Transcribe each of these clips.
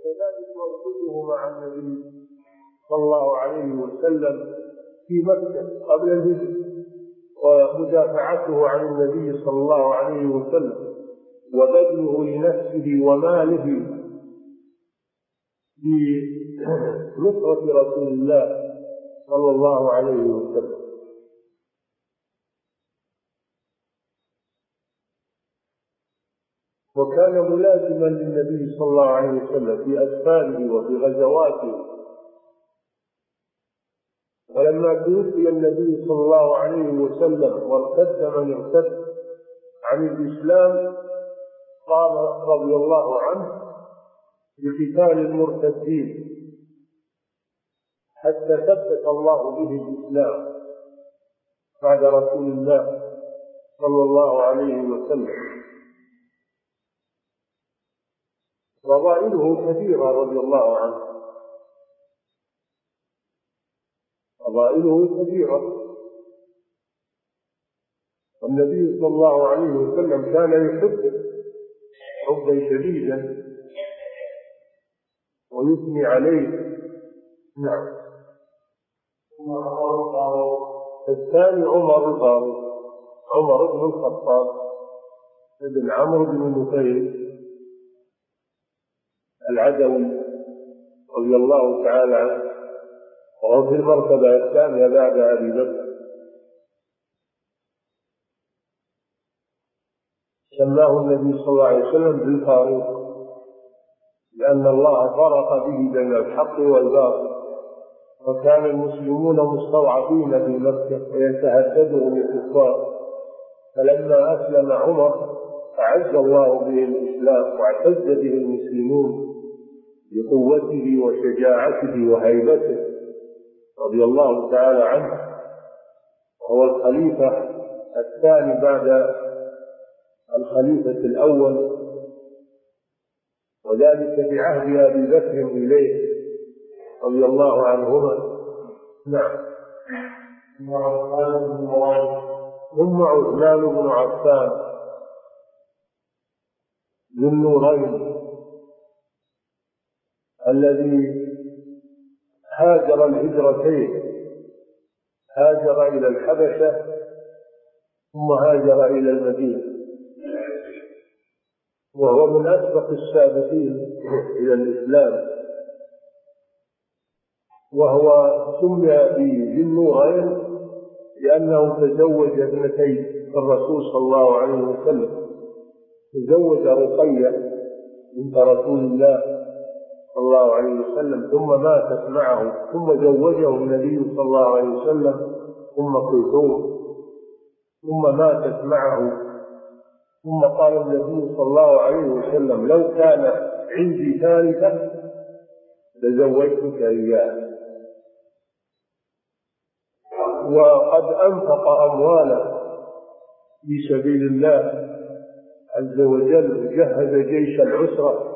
وكذلك وجوده مع النبي صلى الله عليه وسلم في مكة قبل الهجرة، ومدافعته عن النبي صلى الله عليه وسلم، وبذله لنفسه وماله في نصرة رسول الله صلى الله عليه وسلم. وكان ملازما للنبي صلى الله عليه وسلم في أسفاره وفي غزواته. ولما توفي النبي صلى الله عليه وسلم وارتد من ارتد عن الإسلام قام رضي الله عنه بقتال المرتدين حتى ثبت الله به الإسلام بعد رسول الله صلى الله عليه وسلم. فضائله كثيرة رضي الله عنه، فضائله كثيرة. والنبي صلى الله عليه وسلم كان يحبه حبا شديدا ويثني عليه. نعم. الثاني عمر الفاروق، عمر بن الخطاب بن عمرو بن نفيل العدوي رضي الله تعالى عنه، وهو في المرتبة الثانية بعد أبي بكر. سماه النبي صلى الله عليه وسلم بالفاروق لأن الله فرق به بين الحق والباطل، وكان المسلمون مستضعفين في مكة ويتهددهم الكفار، فلما أسلم عمر أعز الله به الإسلام واعتز به المسلمون بقوته وشجاعته وهيبته رضي الله تعالى عنه، وهو الخليفة الثاني بعد الخليفة الأول، وذلك بعهد أبي بكر إليه رضي الله عنهما. نعم. ثم عثمان بن عفان ذو النورين الذي هاجر الهجرتين، هاجر إلى الحبشة ثم هاجر إلى المدينة، وهو من أسبق السابقين إلى الإسلام، وهو سمي بذي النورين لأنه تزوج ابنتين الرسول صلى الله عليه وسلم، تزوج رقية بنت رسول الله صلى الله عليه وسلم ثم ماتت معه، ثم زوجه النبي صلى الله عليه وسلم كلثوم ثم ماتت معه، ثم قال النبي صلى الله عليه وسلم لو كان عندي ثالثة لزوجتك إياه. وقد أنفق أمواله في سبيل الله عز وجل، جهز جيش العسرة،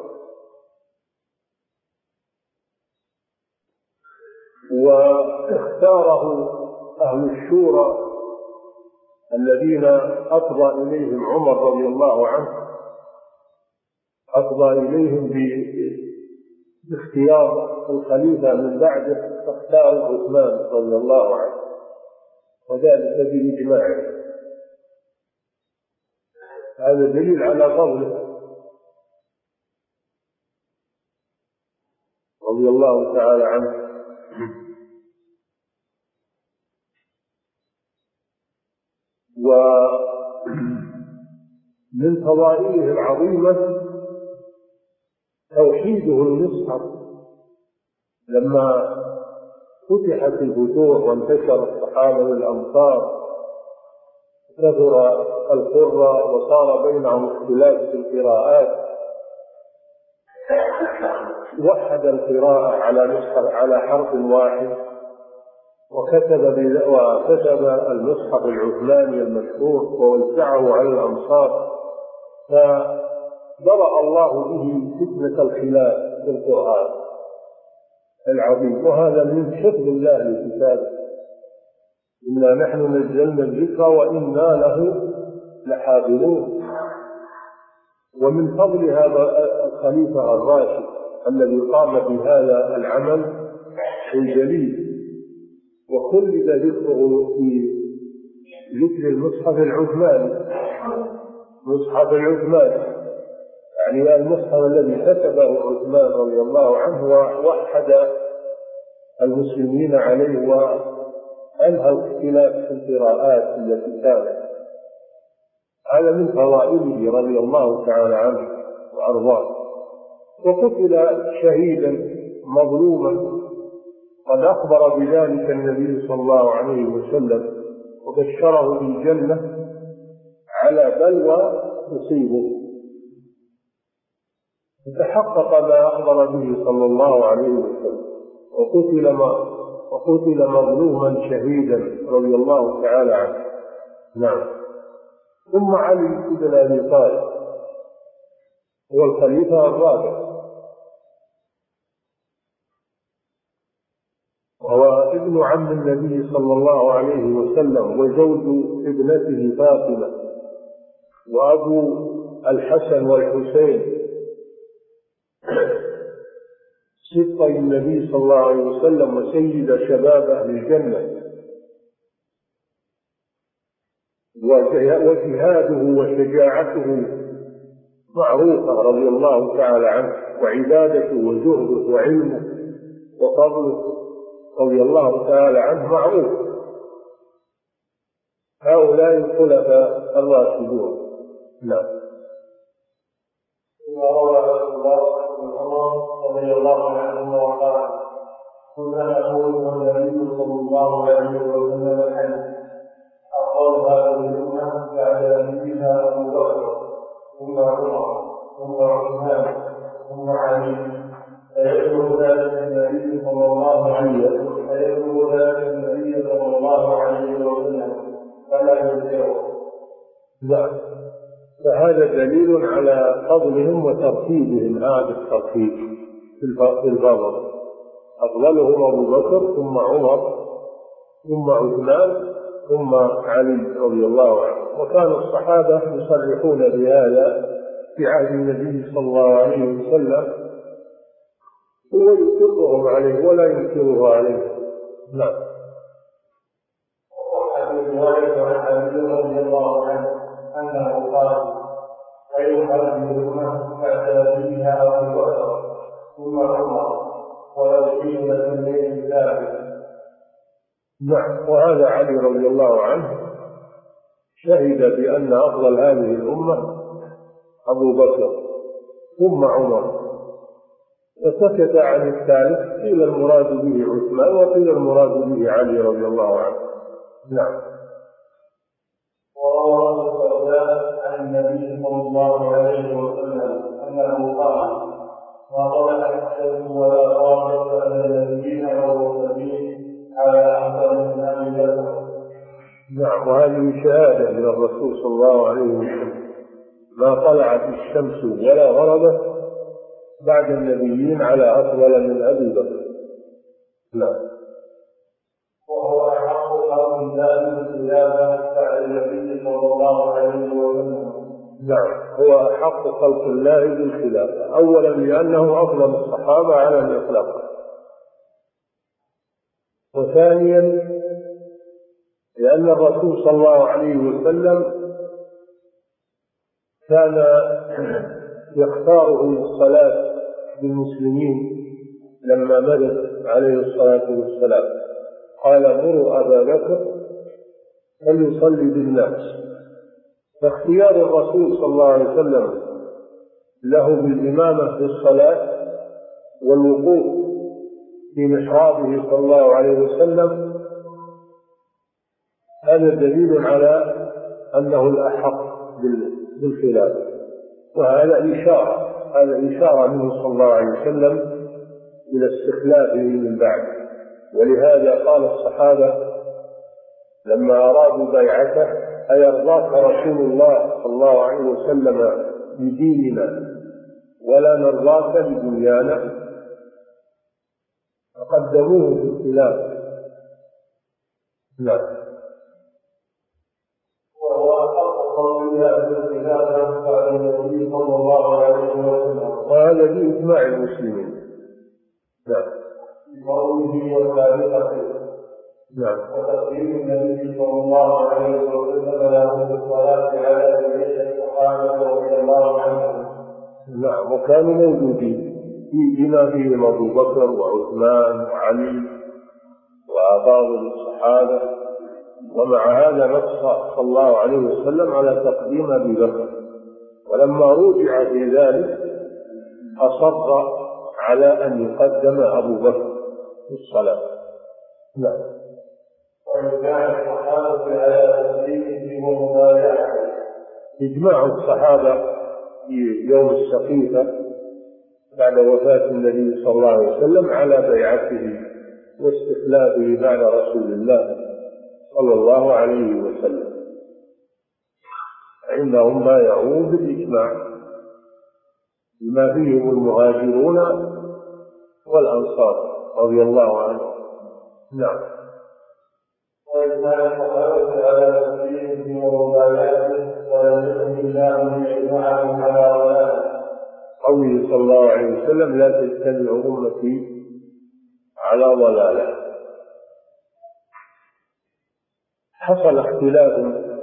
واختاره أهل الشورى الذين أفضى إليهم عمر رضي الله عنه، أفضى إليهم باختيار الخليفة من بعده، فاختار عثمان رضي الله عنه، وذلك بإجماعه. هذا دليل على فضله رضي الله تعالى عنه. ومن فضائله العظيمة توحيده المصحف. لما فتحت الفتوح وانتشر الصحابة والأمصار كثر القراء وصار بينهم اختلاف في القراءات، وحد القراءة على حرف واحد، وكتب المصحف العثماني المشهور ووزعه على الأمصار، فبرأ الله به فتنة الخلاف في القرآن العظيم. وهذا من حفظ الله لكتابه، إنا نحن نزلنا الذكر وإنا له لحافظون. ومن فضل هذا الخليفة الراشد الذي قام بهذا العمل الجليل، وخلد ذكره في ذكر المصحف العثماني، مصحف العثماني يعني المصحف الذي كتبه عثمان رضي الله عنه ووحد المسلمين عليه وأنهى الاختلاف في القراءات التي كانت. هذا من فضائله رضي الله تعالى عنه وأرضاه. وقتل شهيدا مظلوما، قد أخبر بذلك النبي صلى الله عليه وسلم وبشره بالجنة على بلوى تصيبه، فتحقق ما أخبر به صلى الله عليه وسلم، وقتل مظلوما شهيدا رضي الله تعالى عنه. نعم. ثم علي بن أبي طالب هو الخليفة الرابع، وهو ابن عم النبي صلى الله عليه وسلم وزوج ابنته فاطمة، وأبو الحسن والحسين سبطي النبي صلى الله عليه وسلم وسيد شباب أهل الجنة، وجهاده وشجاعته معروفة رضي الله تعالى عنه، وعبادته وزهده وعلمه وفضله رضي الله تعالى عنه معروف. هؤلاء الخلفاء الراشدون. نعم. وروى عمر رضي الله عنه وقال: كنا نقول والنبي صلى الله عليه وسلم الحديث: أفضل هذه الأمة بعد نبيها أبو بكر، ثم عمر، ثم عثمان، ثم علي. فيبلغ ذلك النبي صلى الله عليه وسلم فلا ينكره. نعم. فهذا دليل على فضلهم وترتيبهم، هذا الترتيب في الفضل. أفضلهم أبو بكر، ثم عمر، ثم عثمان، ثم علي رضي الله عنه. وكان الصحابة يصرحون بهذا في عهد النبي صلى الله عليه وسلم، ويقرهم عليه ولا ينكره عليه. نعم. وحديث رواية عن علي رضي الله عنه أنه قال: خير هذه الأمة بعد نبيها أبو بكر، ثم عمر، ولو قيل الليل ثابت. نعم. وهذا علي رضي الله عنه شهد بأن أفضل هذه الأمة أبو بكر ثم عمر، فسكت عن الثالث، قيل المراد به عثمان وقيل المراد به علي رضي الله عنه. نعم. وروى الدرداء عن النبي صلى الله عليه وسلم أنه قال: ما طلعت الشمس ولا غابت على النبيين والمرسلين على أحسن من أبي بكر. نعم. وهذه شهادة من الرسول صلى الله عليه وسلم: ما طلعت الشمس ولا غربت بعد النبيين على أفضل من أبي بكر. نعم. وهو أحق خلق الله بالخلافة بعد النبي صلى الله عليه وسلم. نعم. هو أحق خلق الله بالخلافة، أولا لأنه أفضل الصحابة على الإطلاق، وثانيا لأن الرسول صلى الله عليه وسلم كان يختاره للصلاة بالمسلمين لما مدت عليه الصلاة والسلام، قال: مروا أبا بكر فليصلي بالناس. فاختيار الرسول صلى الله عليه وسلم له بالإمامة في الصلاة والوقوف في محرابه صلى الله عليه وسلم هذا دليل على أنه الأحق بالخلافة، وهذا إشارة منه صلى الله عليه وسلم إلى استخلافه من بعد. ولهذا قال الصحابة لما أرادوا بيعته: أيرضاك رسول الله صلى الله عليه وسلم بديننا ولا نرضاك بدنيانا؟ فقدموه في الخلافة. نعم. وهو أحق خلق الله بالخلافة بعد النبي صلى الله عليه وسلم. وهذا بإجماع المسلمين. نعم. بقوله وسابقته. نعم. وتقديم النبي صلى الله عليه وسلم له بالصلاة على جميع الصحابة رضي الله عنهم. نعم. وكانوا موجودين بما فيهم أبو بكر وعثمان وعلي وأفاضل الصحابة، ومع هذا نص صلى الله عليه وسلم على تقديم أبي بكر، ولما رجع في ذلك أصر على أن يقدم أبو بكر في الصلاة. نعم. وإجماع الصحابة على تسليمه ومبايعته. إجماع الصحابة في يوم السقيفة بعد وفاة النبي صلى الله عليه وسلم على بيعته واستخلافه بعد رسول الله صلى الله عليه وسلم، فإنهم بايعوه بالإجماع بما فيهم المهاجرون والأنصار رضي الله عنهم. نعم. وإجماع الصحابة على تسليمه ومبايعته ولم يكن الله من إجماعهم على ضلاله. قوله صلى الله عليه وسلم لا تجتمع أمتي على ضلاله. حصل اختلاف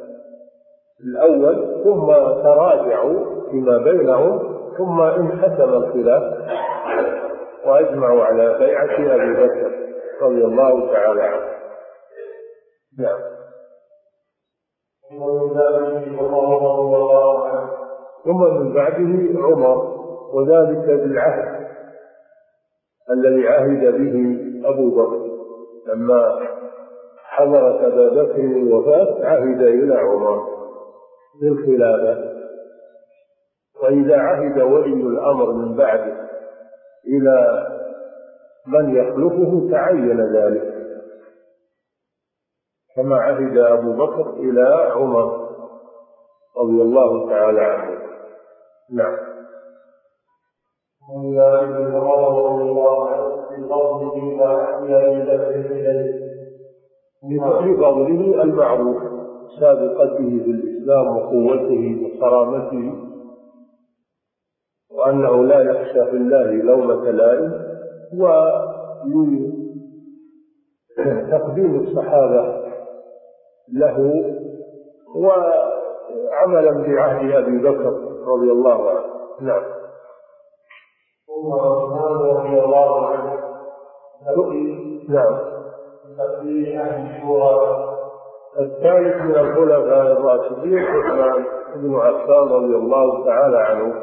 الأول ثم تراجعوا فيما بينهم ثم انحسم الخلاف وأجمعوا على بيعة أبي بكر رضي الله تعالى عنه. نعم. ثم من بعده عمر، وذلك بالعهد الذي عهد به أبو بكر لما حضرت أبا بكر الوفاة عهد إلى عمر بالخلافة، وإذا عهد ولي الأمر من بعده إلى من يخلفه تعين ذلك، كما عهد أبو بكر إلى عمر رضي الله تعالى عنه. نعم. لفضله المعروف سابقته في الإسلام وقوته وصرامته، وأنه لا يخشى في الله لومة لائم، ولتقديم الصحابة له وعملا بعهد أبي بكر رضي الله عنه. نعم. ثم عثمان رضي الله عنه. نعم. تقديم أهل الشورى. الثالث من الخلفاء الراشدين عثمان بن عفان رضي الله تعالى عنه،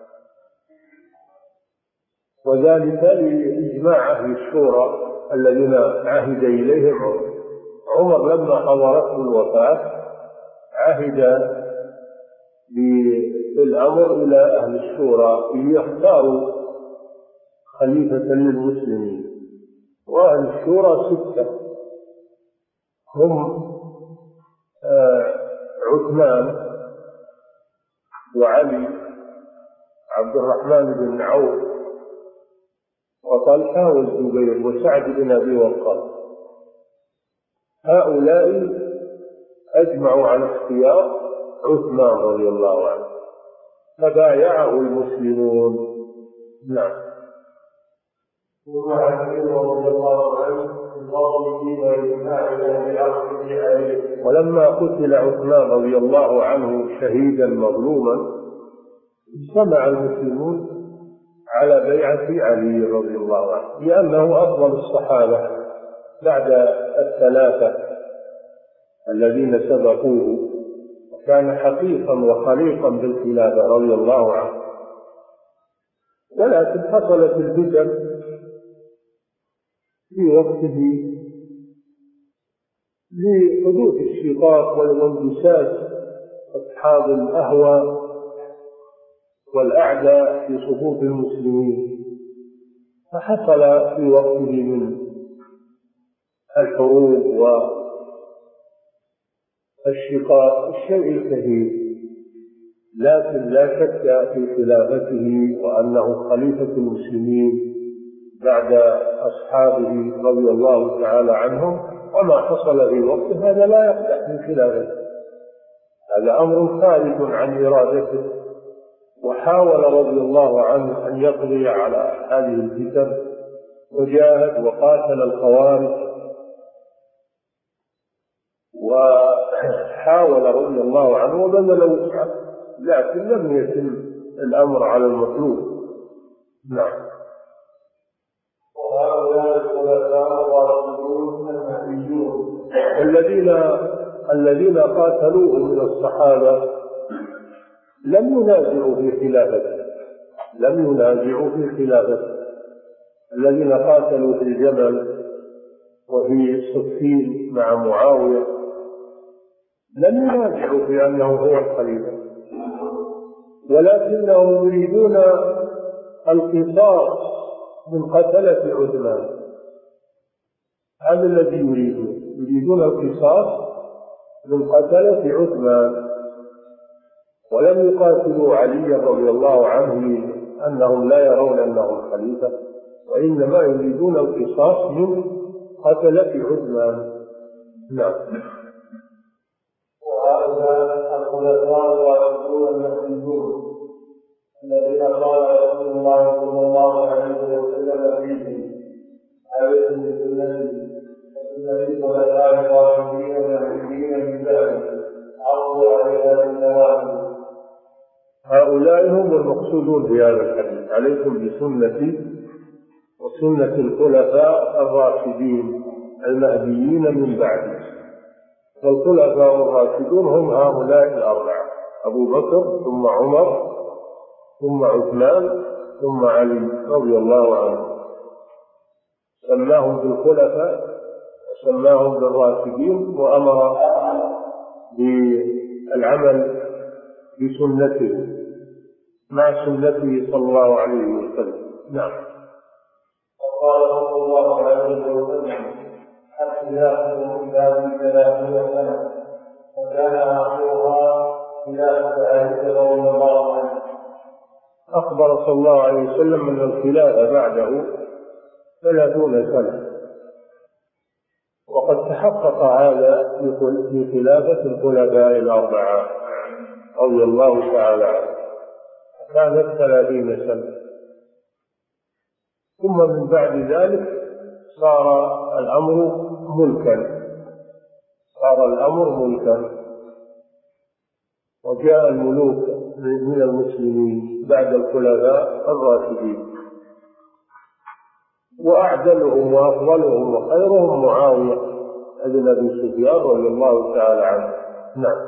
وذلك لإجماع أهل الشورى الذين عهد إليهم عمر لما حضرته الوفاة، عهد بالأمر إلى أهل الشورى ليختاروا خليفة للمسلمين، وأهل الشورى 6 هم عثمان وعلي عبد الرحمن بن عوف وطلحة والزبير وسعد بن أبي وقاص. هؤلاء أجمعوا على اختيار عثمان رضي الله عنه فبايعه المسلمون. نعم. ثم علي رضي الله عنه ولما قتل عثمان رضي الله عنه شهيدا مظلوما اجتمع المسلمون على بيعة علي رضي الله عنه، لأنه أفضل الصحابة بعد ال3 الذين سبقوه، وكان حقيقا وخليقا بالخلافة رضي الله عنه. ولكن حصلت الفتن في وقته لحدوث الشقاق وانبساط أصحاب الأهوى والأعداء في صفوف المسلمين، فحصل في وقته من الحروب والشقاق الشيء الكثير، لكن لا شك في خلافته وأنه خليفة المسلمين بعد أصحابه رضي الله تعالى عنهم، وما حصل في وقته هذا لا يقدح من خلافته، هذا أمر خارج عن إرادته، وحاول رضي الله عنه أن يقضي على هذه الفتن وجاهد وقاتل الخوارج، وحاول رضي الله عنه وبذل وسعه، لكن لم يتم الأمر على المطلوب. نعم. وهؤلاء الخلفاء الراشدون المهديون الذين قاتلوه من الصحابة لم ينازعوا في خلافته، الذين قاتلوا في الجبل وفي صفين مع معاوية لم ينازعوا في أنه هو الخليفة، ولكنهم يريدون القصاص من قتلة عثمان. هذا الذي يريدون القصاص من قتلة عثمان، ولم يقاتلوا علي رضي الله عنه أنهم لا يرون أنه الخليفة، وإنما يريدون القصاص من قتلة عثمان. نعم. وهؤلاء الخلفاء الراشدون المهديون الذين قال رسول الله صلى الله عليه وسلم فيهم: عليكم بسنتي وسنة الخلفاء الراشدين المهديين من بعدي عضوا عليها بالنواجذ. هؤلاء هم المقصودون في هذا الحديث: عليكم بسنتي وسنة الخلفاء الراشدين المهديين من بعدي. والخلفاء الراشدون هم هؤلاء الأربعة: أبو بكر ثم عمر ثم عثمان ثم علي رضي الله عنه. سماهم بالخلفاء وسماهم بالراشدين، وأمر بالعمل بسنته مع سنته صلى الله عليه وسلم. نعم. وقال صلى الله عليه وسلم: حتى يأخذوا إلى 30 سنة، وكان آخرها خلافة عائشة رضي الله عنها. أخبر صلى الله عليه وسلم أن الخلافة بعده 30 سنة، وقد تحقق هذا في خلافة الخلفاء الأربعة رضي الله تعالى عنهم، كانت 30 سنة. ثم من بعد ذلك صار الأمر ملكا، وجاء الملوك من المسلمين بعد الخلفاء الراشدين، وأعدلهم وأفضلهم وخيرهم معاوية بن أبي سفيان رضي الله تعالى عنه. نعم.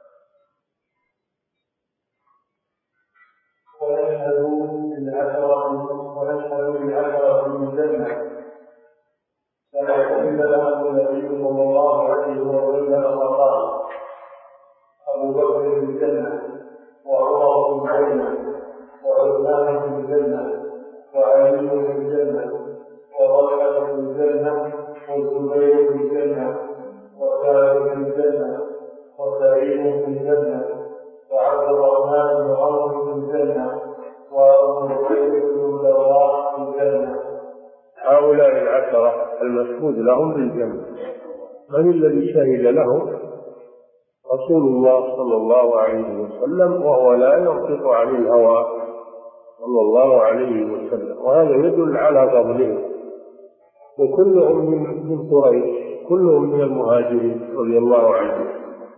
ونشهد بالعشرة من الجنة كما قيل لهم النبي صلى الله عليه وسلم فقال: أبو بكر في الجنة، وعمر في الجنة، وعثمان في الجنة، وعلي في الجنة، وطلحة في الجنة، والزبير في الجنة، وسعد في الجنة، وسعيد في الجنة، وعبد الرحمن بن عوف في الجنة، وأبو بكر بن الجراح في الجنة. هؤلاء العشرة المشهود لهم بالجنة. من الذي شهد لهم؟ رسول الله صلى الله عليه وسلم، وهو لا ينطق عن الهوى صلى الله عليه وسلم، وهذا يدل على فضلهم. وكلهم من قريش، كلهم من المهاجرين رضي الله عنهم.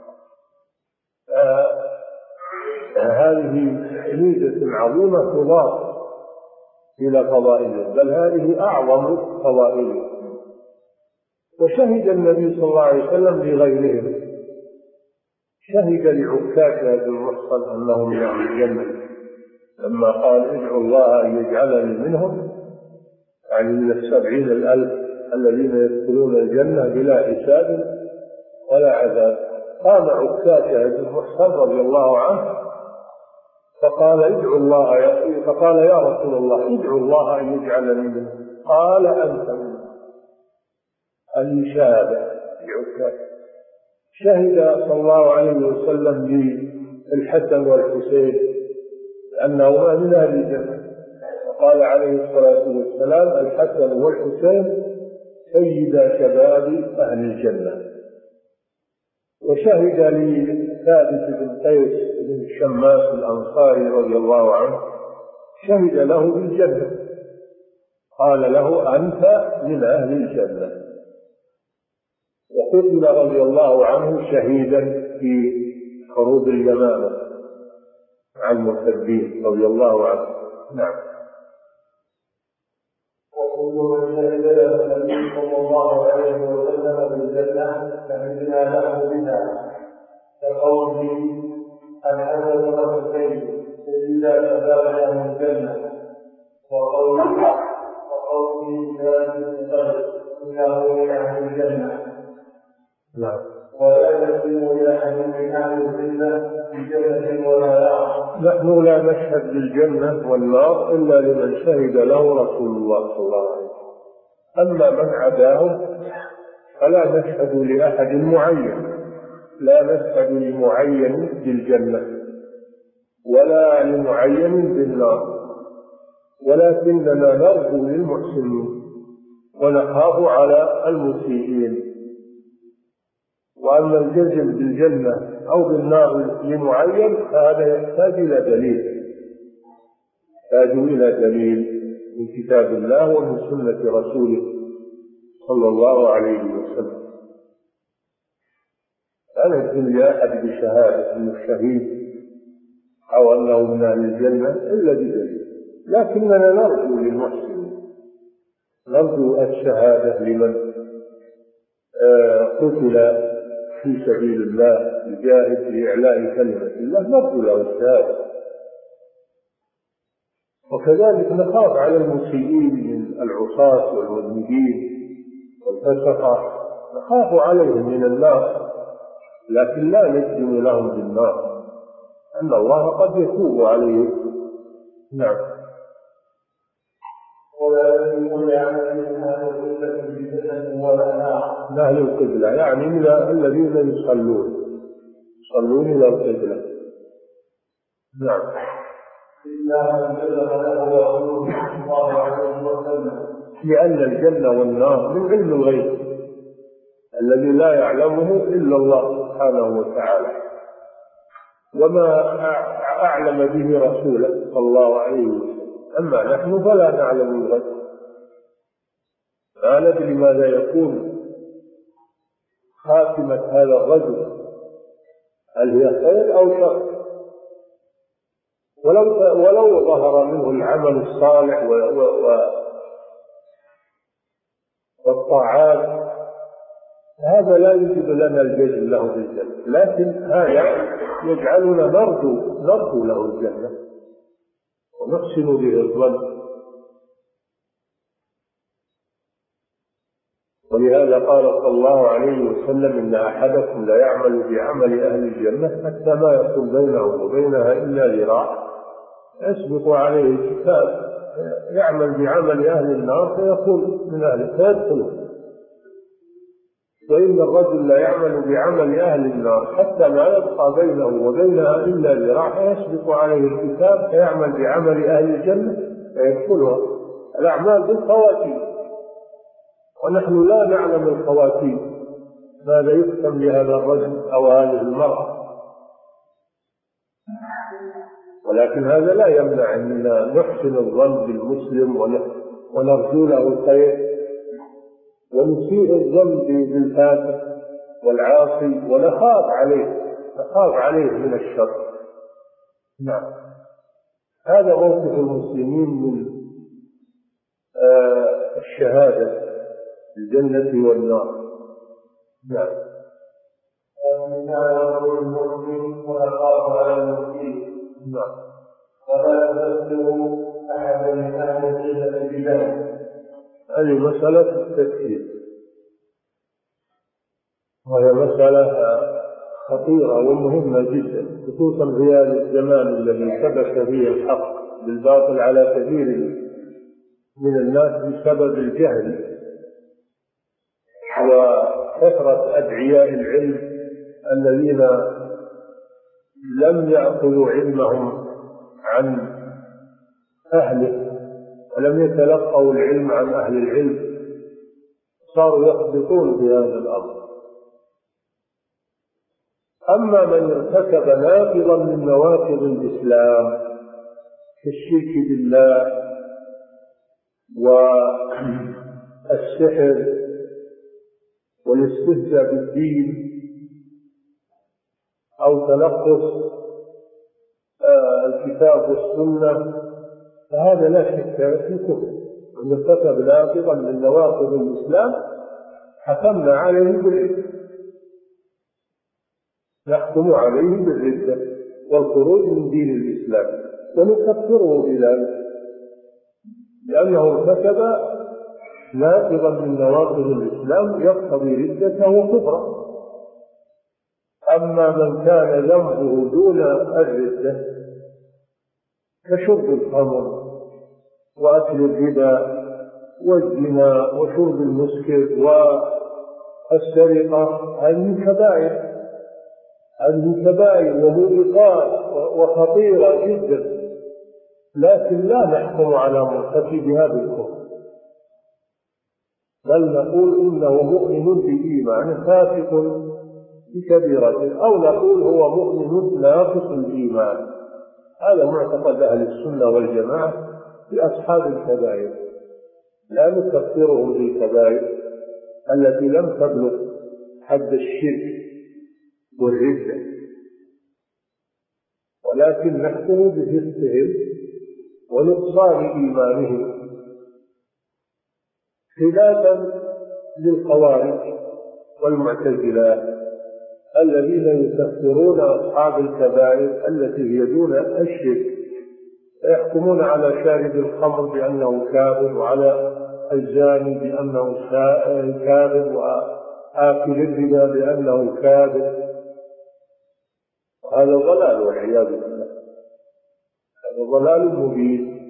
هذه ميزة عظيمة تضاف إلى فضائلهم، بل هذه أعظم فضائلهم. وشهد النبي صلى الله عليه وسلم لغيرهم، شهد لعكاشة بن محصن أنه من أهل الجنة لما قال: ادعوا الله أن يجعلني منهم، يعني من 70,000 الذين يدخلون الجنة بلا حساب ولا عذاب. قام عكاشة بن محصن رضي الله عنه فقال: فقال: يا رسول الله، ادعوا الله أن يجعلني منهم. قال: أنت منهم. هذه شهادة لعكاشة. شهد صلى الله عليه وسلم للحسن والحسين أنهما من أهل الجنة، وقال عليه الصلاة والسلام: الحسن والحسين سيدا شباب أهل الجنة. وشهد لثابت بن قيس بن شماس الأنصاري رضي الله عنه، شهد له بالجنة، قال له أنت من أهل الجنة. وقتل رضي الله عنه شهيدا في حروب اليمامة مع المرتدين رضي الله عنه. نعم. وكل من شهد له النبي صلى الله عليه وسلم بالجنة فإذنا له بها كقوله الحسن والحسين سيدا كذلك من الجنة، وقوله ذلك الغيب إنه من أهل الجنة. نعم. ولا يسلم إلى أحد من أهل الجنة بجنة ولا نار. نحن لا نشهد بالجنة والنار إلا لمن شهد له رسول الله صلى الله عليه وسلم. أما من عداهم فلا نشهد لأحد معين، لا نشهد لمعين بالجنة ولا لمعين بالنار، ولكننا نرجو للمحسنين ونخاف على المسيئين. وأما الجزم بالجنة أو بالنار لمعين فهذا يحتاج إلى دليل من كتاب الله ومن سنة رسوله صلى الله عليه وسلم. لا نجزم لأحد بشهادة أنه شهيد أو أنه من أهل الجنة إلا بدليل، لكننا نرجو للمحسنين، نرجو الشهادة لمن قتل في سبيل الله الجاهد لإعلاء كلمة الله، نرجو له الشهادة. وكذلك نخاف على المسيئين من العصاة والمذنبين والفسقة، نخاف عليهم من النار، لكن لا نجزم لهم بالنار، أن الله قد يتوب عليهم. نعم. ولا يكون عمل من أهل القبلة بجنة ولا نار. أهل القبلة يعني من الذين يصلون إلى القبلة. نعم. إلا من جزم له رسول الله عليه وسلم. لأن الجنة والنار من علم الغيب الذي لا يعلمه إلا الله سبحانه وتعالى، وما أعلم به رسوله صلى الله عليه وسلم. أما نحن فلا نعلم الغيب، لا ندري ماذا يكون خاتمة هذا الرجل، هل هي خير أو شر. ولو ظهر منه العمل الصالح والطاعات هذا لا يجب لنا الجزم له بالجنة، لكن هذا يجعلنا نرجو له الجنة ونحسن به الظن. ولهذا قال صلى الله عليه وسلم إن أحدكم لا يعمل بعمل أهل الجنة حتى ما يكون بينه وبينها إلا ذراع يسبق عليه الكتاب يعمل بعمل أهل النار فيكون من أهل فيدخله. وإن الرجل لا يعمل بعمل أهل النار حتى ما يبقى بينه وبينها إلا ذراع يسبق عليه الكتاب فيعمل بعمل أهل الجنة فيدخلها. الأعمال بالخواتيم، ونحن لا نعلم الخواتيم ماذا يختم لهذا الرجل أو هذه المرأة، ولكن هذا لا يمنع أننا نحسن الظن بالمسلم ونرجو له الخير، ونسيء الظن بالفاسق والعاصي ونخاف عليه من الشر. نعم. هذا موقف المسلمين من الشهادة الجنة والنار. نعم. نعم. ولا تذكروا أحدا من أهل القبلة بجنة. هذه مسألة التكفير، وهي مسألة خطيرة ومهمة جدا، خصوصا في هذا الزمان الذي ثبت فيه الحق بالباطل على كثير من الناس بسبب الجهل وكثرة أدعياء العلم الذين لم يأخذوا علمهم عن أهله ولم يتلقوا العلم عن أهل العلم، صاروا يخبطون في هذا الأمر. أما من ارتكب ناقضا من نواقض الإسلام كالشرك بالله والسحر والاستهزاء بالدين أو تنقص الكتاب والسنة، فهذا لا شك في كفر. من ارتكب ناقضا من نواقض الإسلام حكمنا عليه بالردة، نحكم عليه بالردة والخروج من دين الإسلام ونكفره بذلك، لأنه ارتكب ناقضا من نواقض الإسلام يقتضي ردته وكفره. أما من كان ذنبه دون الردة كشرب الخمر وأكل الربا والزنا وشرب المسكر والسرقة، هذه كبائر وموبقات وخطيرة جدا، لكن لا نحكم على مرتكبها بالكفر، بل نقول إنه مؤمن بإيمان فاسق بكبيرة، أو نقول هو مؤمن ناقص الإيمان. هذا معتقد أهل السنة والجماعة في أصحاب الكبائر، لا نكفرهم بالكبائر التي لم تبلغ حد الشرك والردة، ولكن نحكم بفسقهم ونقصان إيمانهم، خلافا للخوارج والمعتزلة الذين يكفرون أصحاب الكبائر التي هي دون الشرك، يحكمون على شارب الخمر بأنه كافر، وعلى الزاني بأنه كافر، وآكل الربا بأنه كافر. هذا ضلال والعياذ بالله، هذا ضلال مبين.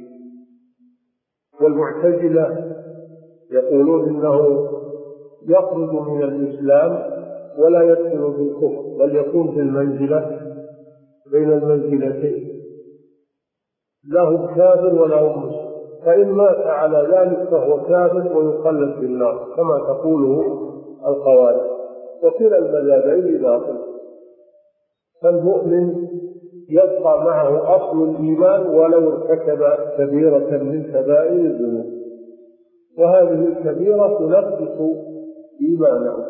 والمعتزلة يقولون إنه يخرج من الإسلام ولا يدخل في الكفر، بل يكون في المنزلة بين المنزلتين، لا هو كافر ولا هو مسلم، فإن مات على ذلك فهو كافر ويخلد في النار كما تقوله الخوارج، وكلا المذهبين باطل. فالمؤمن يبقى معه أصل الإيمان ولو ارتكب كبيرة من كبائر الذنوب، وهذه الكبيرة تنقص إيمانه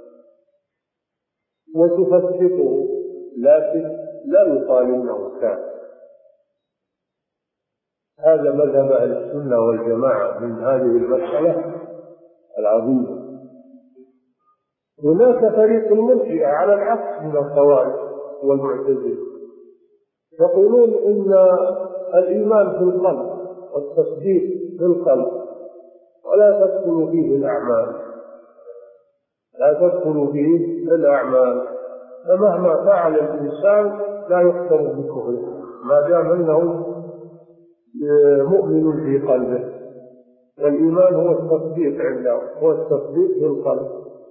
وتفسقه، لكن لا يقال إنه كافر. هذا مذهب أهل السنة والجماعة من هذه المسألة العظيمة. هناك فريق المرجئة على العكس من الخوارج والمعتزلة، يقولون إن الإيمان في القلب والتصديق في القلب ولا تدخل فيه الأعمال، لا تدخل فيه الأعمال، فمهما فعل الإنسان لا يحكم بكفره ما دام أنه مؤمن في قلبه. والإيمان هو التصديق عنده، هو التصديق في القلب،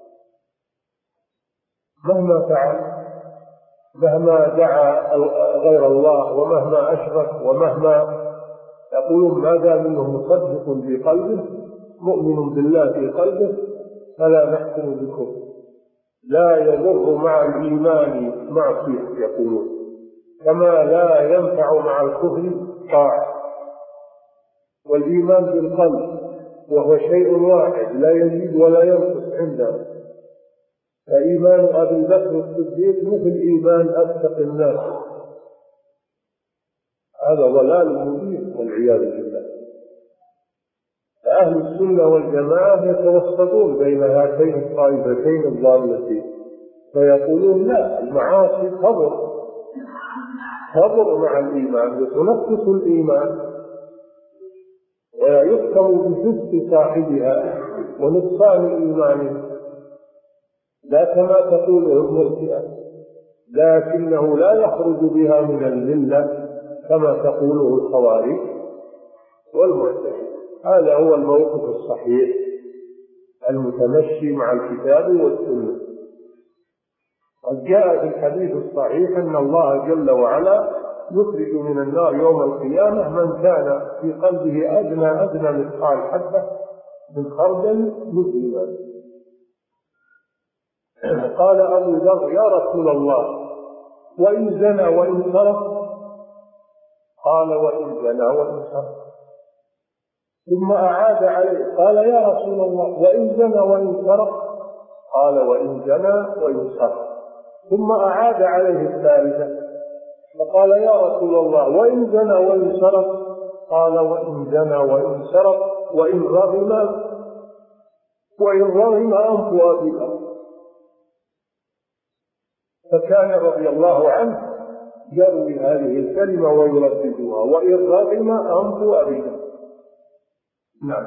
مهما فعل، مهما دعا غير الله ومهما أشرك ومهما، يقولون ما دام أنه مصدق في قلبه مؤمن بالله في قلبه فلا نحكم بالكفر، لا يضر مع الإيمان معصية، يقولون كما لا ينفع مع الكفر طاعة. والإيمان بالقلب وهو شيء واحد لا يزيد ولا ينقص عندنا، فإيمان أبي بكر الصديق مثل إيمان أفسق الناس، هذا ضلال مبين والعياذ بالله. فأهل السنة والجماعة يتوسطون بين هاتين الطائفتين الضالتين، فيقولون لا، المعاصي تضر مع الإيمان وتنقص الإيمان، ويحكم بفسق صاحبها ونقصان إيمانه، لا كما تقوله المرجئة، لكنه لا يخرج بها من الملة كما تقوله الخوارج والمعتزلة. هذا هو الموقف الصحيح المتمشي مع الكتاب والسنة. قد جاء في الحديث الصحيح أن الله جل وعلا يخرج من النار يوم القيامة من كان في قلبه أدنى مثقال حبة من خردل من إيمان. قال أبو ذر يا رسول الله وإن زنى وإن سرق؟ قال وإن زنى وإن سرق. ثم أعاد عليه قال يا رسول الله وإن زنى وإن سرق؟ قال وإن زنى وإن سرق. ثم أعاد عليه الثالثة فقال يا رسول الله وإن زنى وإن سرق؟ قال وإن زنى وإن سرق وإن رغم أنف أبيه. فكان رضي الله عنه يروي هذه الكلمة ويرددها وإن رغم أنف أبيه. نعم.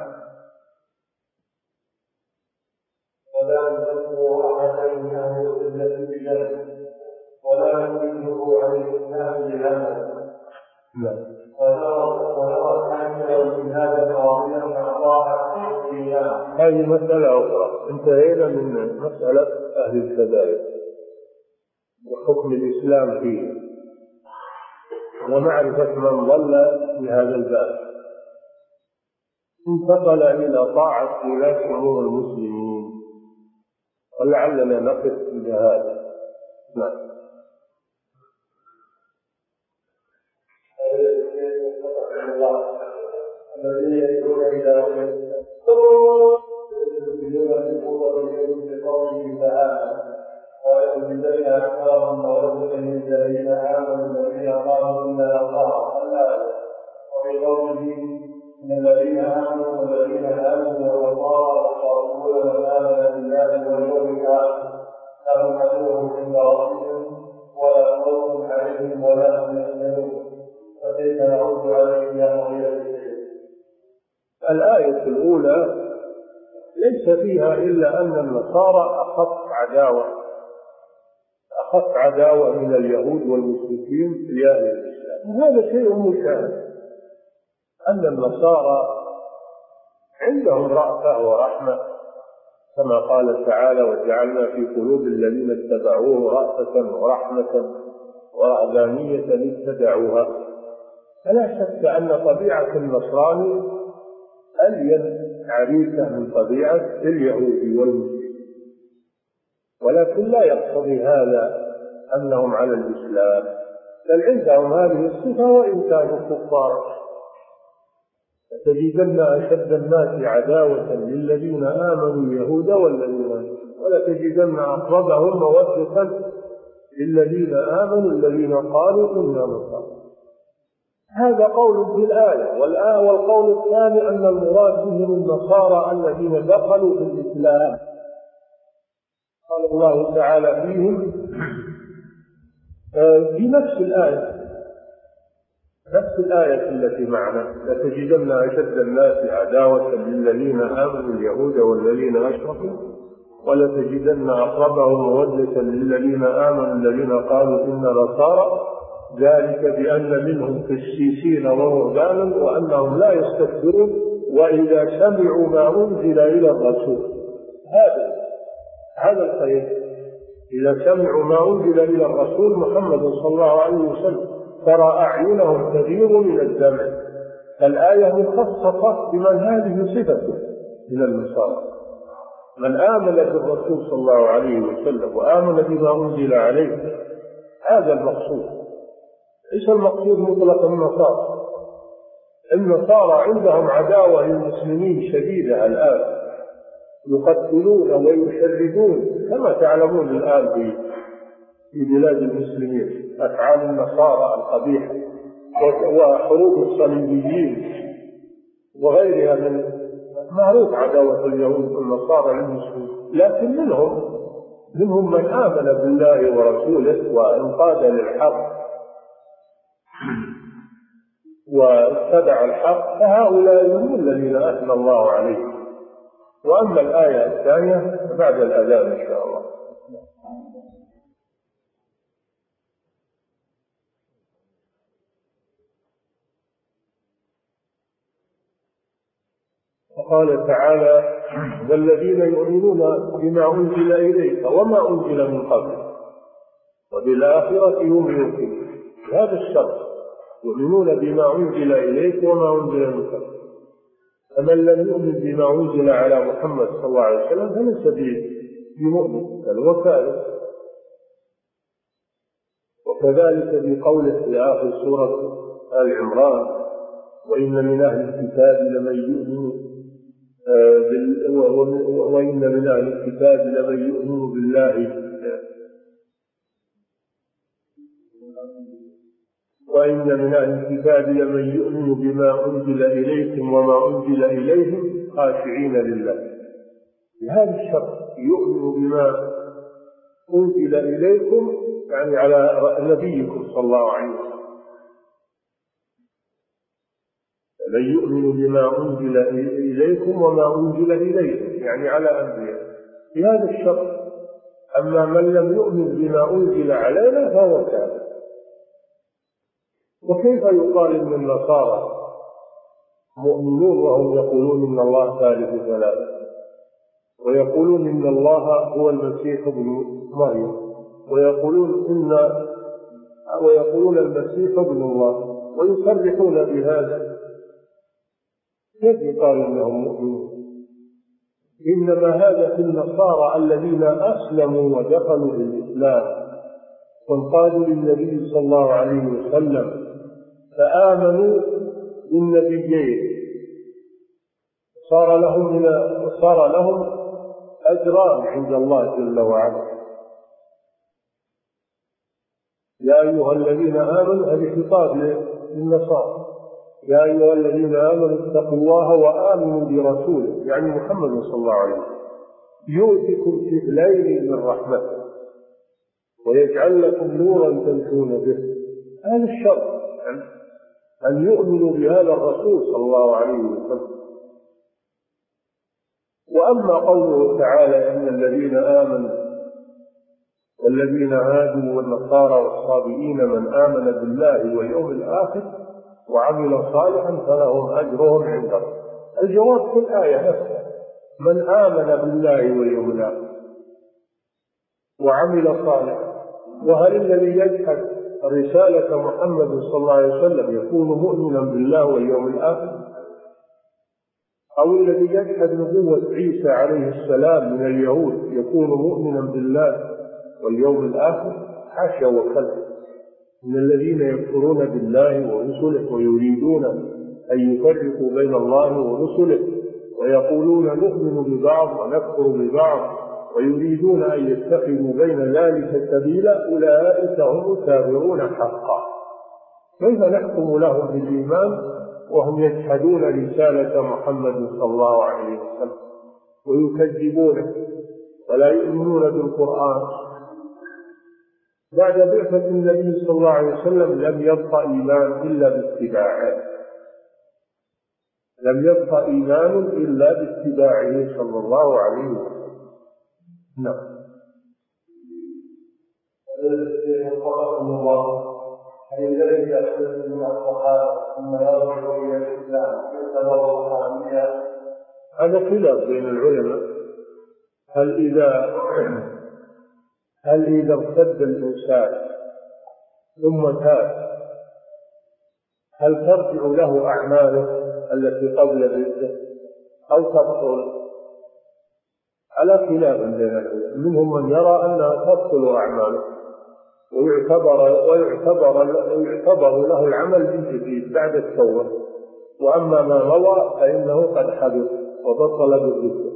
ولا يذكر أحدا من أهل القبلة بجهل ولا يميزه عن الإسلام بهذا. نعم. ونرى كاملا من هذا قاضيا أعطاها هذه مسألة أخرى. انتهينا من مسألة أهل الكبائر وحكم الإسلام فيه ومعرفة من ضل في هذا الباب. انتقل إلى طاعة ولاة أمور المسلمين ولعلنا نقف إلى هذا. نعم. الذين يدعون إلى بقوله تعالى ويجزين أكثرهم مودة للذين آمنوا الذين قالوا إنا نصارى الآية. وبقوله إن الذين آمنوا والذين آمنوا والنصارى يصارون من آمن بالله واليوم الآخر لهم أجرهم عند ربهم ولا خوف عليهم ولا هم يحزنون. فكيف نرد عليهم يا قضية؟ الآية الأولى ليس فيها إلا أن النصارى أخف عداوة من اليهود والمشركين لأهل الإسلام. وهذا شيء مشاهد أن النصارى عندهم رأفة ورحمة كما قال تعالى وجعلنا في قلوب الذين اتبعوه رأفة ورحمة ورهبانية اتبعوها. فلا شك أن طبيعة النصراني ألين عريفة من طبيعة اليهود والمسلمين، ولكن لا يقتضي هذا أنهم على الإسلام، بل عندهم هذه الصفة وإن كانوا كفارا. فتجدن أشد الناس عداوة للذين آمنوا اليهود والذين ولتجدن أقربهم مودة للذين آمنوا الذين قالوا إنا نصارى. هذا قول في الآية. والقول الثاني أن المراد بهم النصارى الذين دخلوا في الإسلام. قال الله تعالى فيهم في نفس الآية التي معنا لتجدن أشد الناس عداوة للذين آمنوا اليهود والذين أشركوا ولتجدن أقربهم مودة للذين آمنوا الذين قالوا إنا نصارى ذلك بأن منهم قسيسين ورهبانا وأنهم لا يستكبرون وإذا سمعوا ما أنزل إلى الرسول. هذا الخير. إذا سمعوا ما أنزل إلى الرسول محمد صلى الله عليه وسلم ترى أعينهم تغير من الدمع. الآية مخصصة بمن هذه صفته من النصارى. من آمن بالرسول صلى الله عليه وسلم وآمن بما أنزل عليه هذا المقصود. ليس المقصود مطلق النصارى. النصارى عندهم عداوة للمسلمين شديدة الآن، يقتلون ويشردون كما تعلمون الآن في بلاد المسلمين أفعال النصارى القبيحة وحروب الصليبيين وغيرها من معروف عداوة اليهود والنصارى للمسلمين. لكن منهم من آمن بالله ورسوله وانقاد للحق واتبع الحق فهؤلاء هم الذين أثنى الله عليهم. وأما الآية الثانية بعد الأذان إن شاء الله. وقال تعالى والذين يؤمنون بما أنزل إليك وما أنزل من قبل وبالآخرة هم يوقنون. هذا الشرط يؤمنون بما أنزل إليك وما أنزل من قبل. فمن لم يؤمن بما أنزل على محمد صلى الله عليه وسلم فليس بمؤمن بل هو كافر. وكذلك بقوله في آخر سورة آل عمران وإن من أهل الكتاب لمن يؤمن وإن من أهل الكتاب لمن يؤمن بالله وإن من أهل الكتاب لمن يؤمن بما أنزل إليكم وما أنزل إليهم خاشعين لله. بهذا الشرط يؤمن بما أنزل إليكم، يعني على نبيكم صلى الله عليه وسلم. من يؤمن بما أنزل إليكم وما أنزل إليهم، يعني على أنبياء بهذا الشرط. أما من لم يؤمن بما أنزل علينا فهو كافر. وكيف يقال إن النصارى مؤمنون وهم يقولون إن الله ثالث ثلاثة، ويقولون إن الله هو المسيح ابن مريم، ويقولون المسيح ابن الله، ويصرحون بهذا؟ كيف يقال إنهم مؤمنون؟ إنما هذا في النصارى الذين أسلموا ودخلوا في الإسلام وانقادوا للنبي صلى الله عليه وسلم فآمنوا بالنبيين، صار لهم أجران عند الله جل وعلا. يا أيها الذين آمنوا، هذه خطاب للنصارى، يا أيها الذين آمنوا اتقوا الله وآمنوا برسوله، يعني محمد صلى الله عليه وسلم، يؤتكم كفلين من رحمته ويجعل لكم نورا تمشون به. هذا الشرط، أن يؤمنوا بهذا الرسول صلى الله عليه وسلم. وأما قوله تعالى إن الذين آمنوا والذين هادوا والنصارى والصابئين من آمن بالله واليوم الآخر وعمل صالحا فلهم أجرهم عند ربهم، الجواب في الآية نفسها، من آمن بالله واليوم الآخر وعمل صالحا. وهل الذي يجحد رسالة محمد صلى الله عليه وسلم يكون مؤمنا بالله واليوم الآخر؟ أو الذي يجحد نبوة عيسى عليه السلام من اليهود يكون مؤمنا بالله واليوم الآخر؟ حاشا وكلا. من الذين يكفرون بالله ورسله ويريدون أن يفرقوا بين الله ورسله ويقولون نؤمن ببعض ونكفر ببعض ويريدون أن يتخذوا بين ذلك سبيلا، أولئك هم الكافرون حقا. كيف نحكم لهم بالإيمان وهم يجحدون رسالة محمد صلى الله عليه وسلم ويكذبونه ولا يؤمنون بالقرآن؟ بعد بعثة النبي صلى الله عليه وسلم لم يبقى إيمان إلا باتباعه، لم يبقى إيمان إلا باتباعه صلى الله عليه وسلم. نعم. هل الذي يأخذ من الصحابة ثم يرجع إلى الإسلام يعتبر صحابيا؟ هذا خلاف بين العلماء. هل إذا ارتد الإنسان ثم تاب هل ترجع له أعماله التي قبل الردة أو تبطل؟ على خلاف بين العلماء. منهم من يرى أنها تبطل أعماله ويعتبر له العمل من جديد بعد التوبة، وأما ما مضى فإنه قد حدث وبطل بالردة.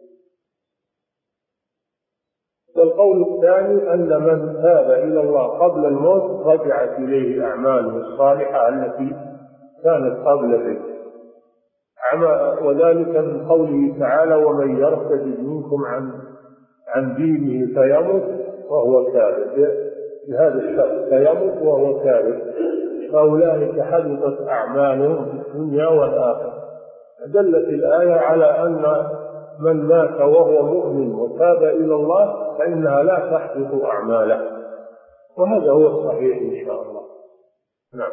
والقول الثاني أن من تاب إلى الله قبل الموت رجعت إليه أعماله الصالحة التي كانت قبل الردة، وذلك من قوله تعالى ومن يرتد منكم عن دينه فيمت وهو كافر، بهذا الشرط فيمت وهو كافر، فأولئك حبطت أعمالهم في الدنيا والآخرة. دلت الآية على أن من مات وهو مؤمن وتاب إلى الله فإنها لا تحبط أعماله، وهذا هو الصحيح إن شاء الله. نعم.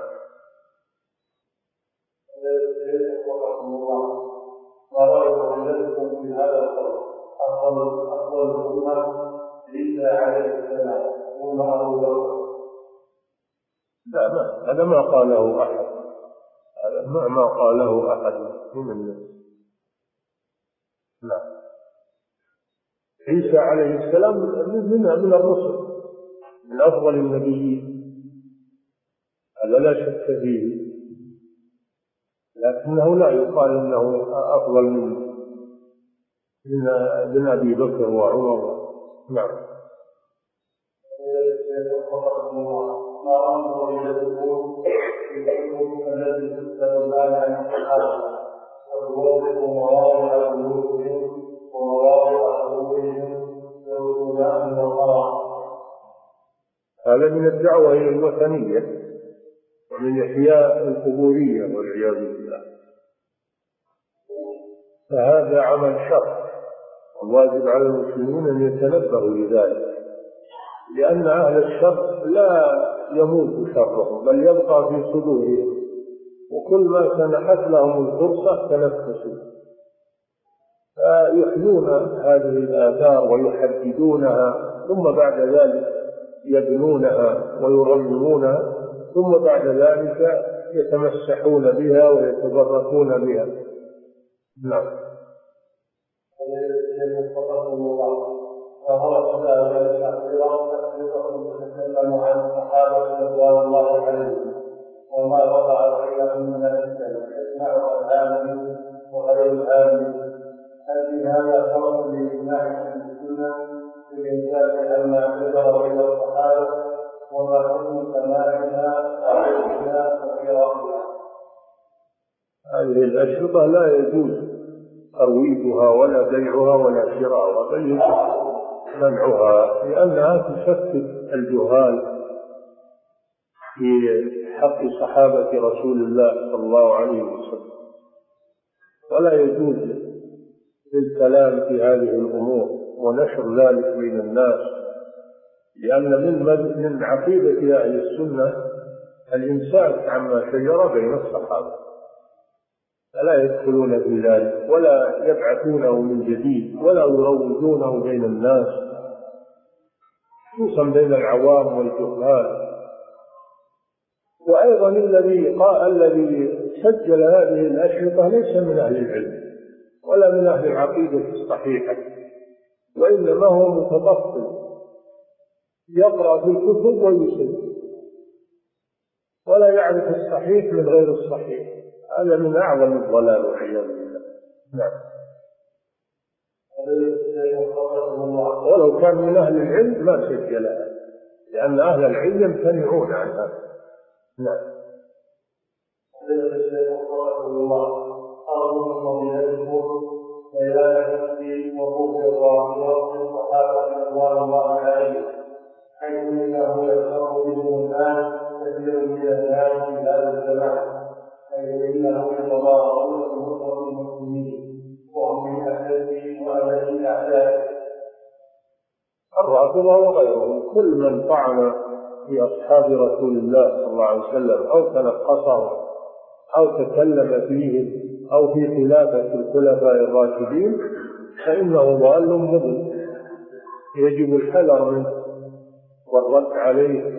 ورأيت وجدتم في هذا القول أفضل الأمة عيسى عليه السلام ثم أبو بكر. لا، هذا ما قاله أحد، هذا ما قاله أحد من الناس. لا، عيسى عليه السلام من الرسل، من أفضل النبيين، هذا لا شك فيه. لكنه لا يقال إنه أفضل من أبي بكر وعمر. نعم. الذي تسأل الله عن الصحابة ويوضح مواضع بيوتهم ومواضع خروجهم يقولون أن الله. هذا من الدعوة إلى الوثنية ومن إحياء القبورية والعياذ بالله، فهذا عمل شر، والواجب على المسلمين أن يتنبهوا لذلك، لأن أهل الشر لا يموت شرهم بل يبقى في صدورهم، وكل ما سنحت لهم الفرصة تنفسوا، فيحيون هذه الآثار ويحددونها، ثم بعد ذلك يبنونها ويرممونها، ثم بعد ذلك يتمسحون بها ويتبركون بها. نعم. فهو سؤال الأخيرة تتكلم عن الصحابة رضوان الله عليهم وما وقع بينهم من الفتن يسمعها العالم وغير العالم، هل في هذا فرق لإجماع أهل السنة في الإنسان عما عبر بين الصحابة وما حكم سماعها وعلمها وقراءتها؟ هذه الأشرطة لا يجوز ترويجها ولا بيعها ولا شراءها، بل يجوز منعها، لأنها تشتت الجهال في حق صحابة رسول الله صلى الله عليه وسلم، ولا يجوز الكلام في هذه الأمور ونشر ذلك بين الناس، لأن من عقيدة أهل السنة الإمساك عما شجر بين الصحابة، فلا يدخلون في ذلك ولا يبعثونه من جديد ولا يروجونه بين الناس، خصوصا بين العوام والجهال. وأيضا الذي سجل هذه الأشرطة ليس من أهل العلم ولا من أهل العقيدة الصحيحة، وإنما هو متطفل يقرأ في الكتب ويسجل ولا يعرف الصحيح من غير الصحيح، هذا من أعظم الضلال والعياذ بالله. نعم. ولو كان من أهل العلم ما سجلها، لأن أهل العلم يمتنعون عن هذا. نعم. حيث انه يشرب بالمنان كثير من الناس في هذا الزمان، حيث انه يتظاهرون بنصرة المسلمين وهم من اشد واشد الاعداء. الرافضة وغيرهم كل من طعن في أصحاب رسول الله صلى الله عليه وسلم أو تنقصهم أو تكلم فيهم أو في خلافة الخلفاء الراشدين فإنه ضال مضل، يجب الحذر منه والرد عليه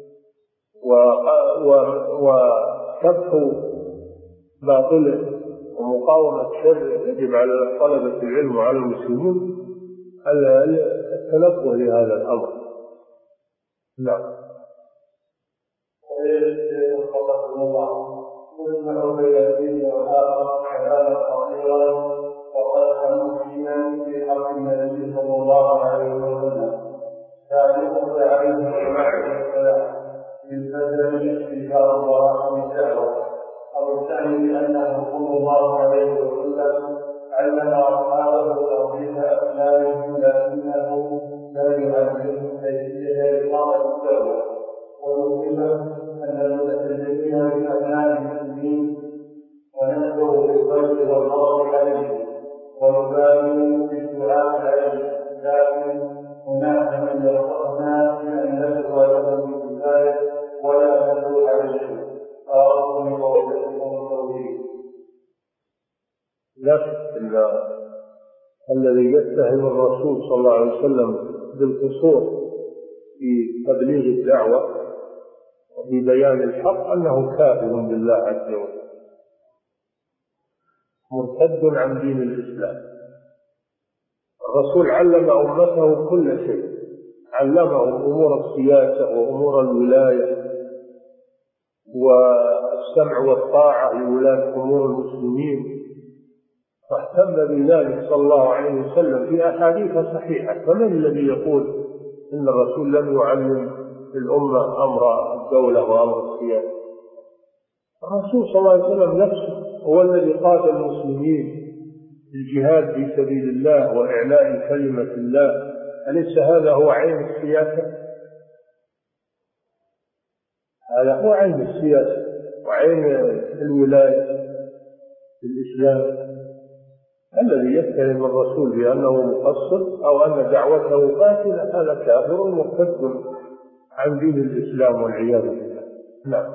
وكبح باطله ومقاومة شر. يجب على طلبة العلم وعلى المسلمين التنبه لهذا الأمر. نعم. نسمع بين الدين والآخر كلاما خطيرا وقد مسلما في حق النبي صلى الله عليه وسلم، تعليق عليه السماع والسلام بالبدن استيثار الله من شهوه، أو الثاني بأنه صلى الله عليه وسلم علم أصحابه توحيد أسمائه لكنه لا يعلمهم كيفية إقامة الدولة، ونؤمن أن المتكلمين من أبناء المسلمين ونذكر بالفضل والغضب عليه ونبالغ بالدعاء عليه، لكن هناك من يرفعنا بأن ندعو لهم بالكفاية ولا ندعو عليه، فأرجو من قولتكم التوحيد. لا شك أن الذي يتهم الرسول صلى الله عليه وسلم بالقصور في تبليغ الدعوة وفي بيان الحق أنه كافر بالله عز وجل مرتد عن دين الإسلام. الرسول علم أمته كل شيء، علمهم أمور السياسة وأمور الولاية والسمع والطاعة لولاة أمور المسلمين، واهتم بذلك صلى الله عليه وسلم في أحاديث صحيحة. فمن الذي يقول إن الرسول لم يعلم الأمة أمر الدولة وأمر السياسة؟ الرسول صلى الله عليه وسلم نفسه هو الذي قاد المسلمين الجهاد في سبيل الله وإعلاء كلمة الله. أليس هذا هو عين السياسة؟ هذا هو عين السياسة وعين الولاية في الإسلام. الذي يتهم الرسول بأنه مقصر أو أن دعوته فاشلة هذا كافر مرتد عن دين الإسلام والعياذ بالله. نعم.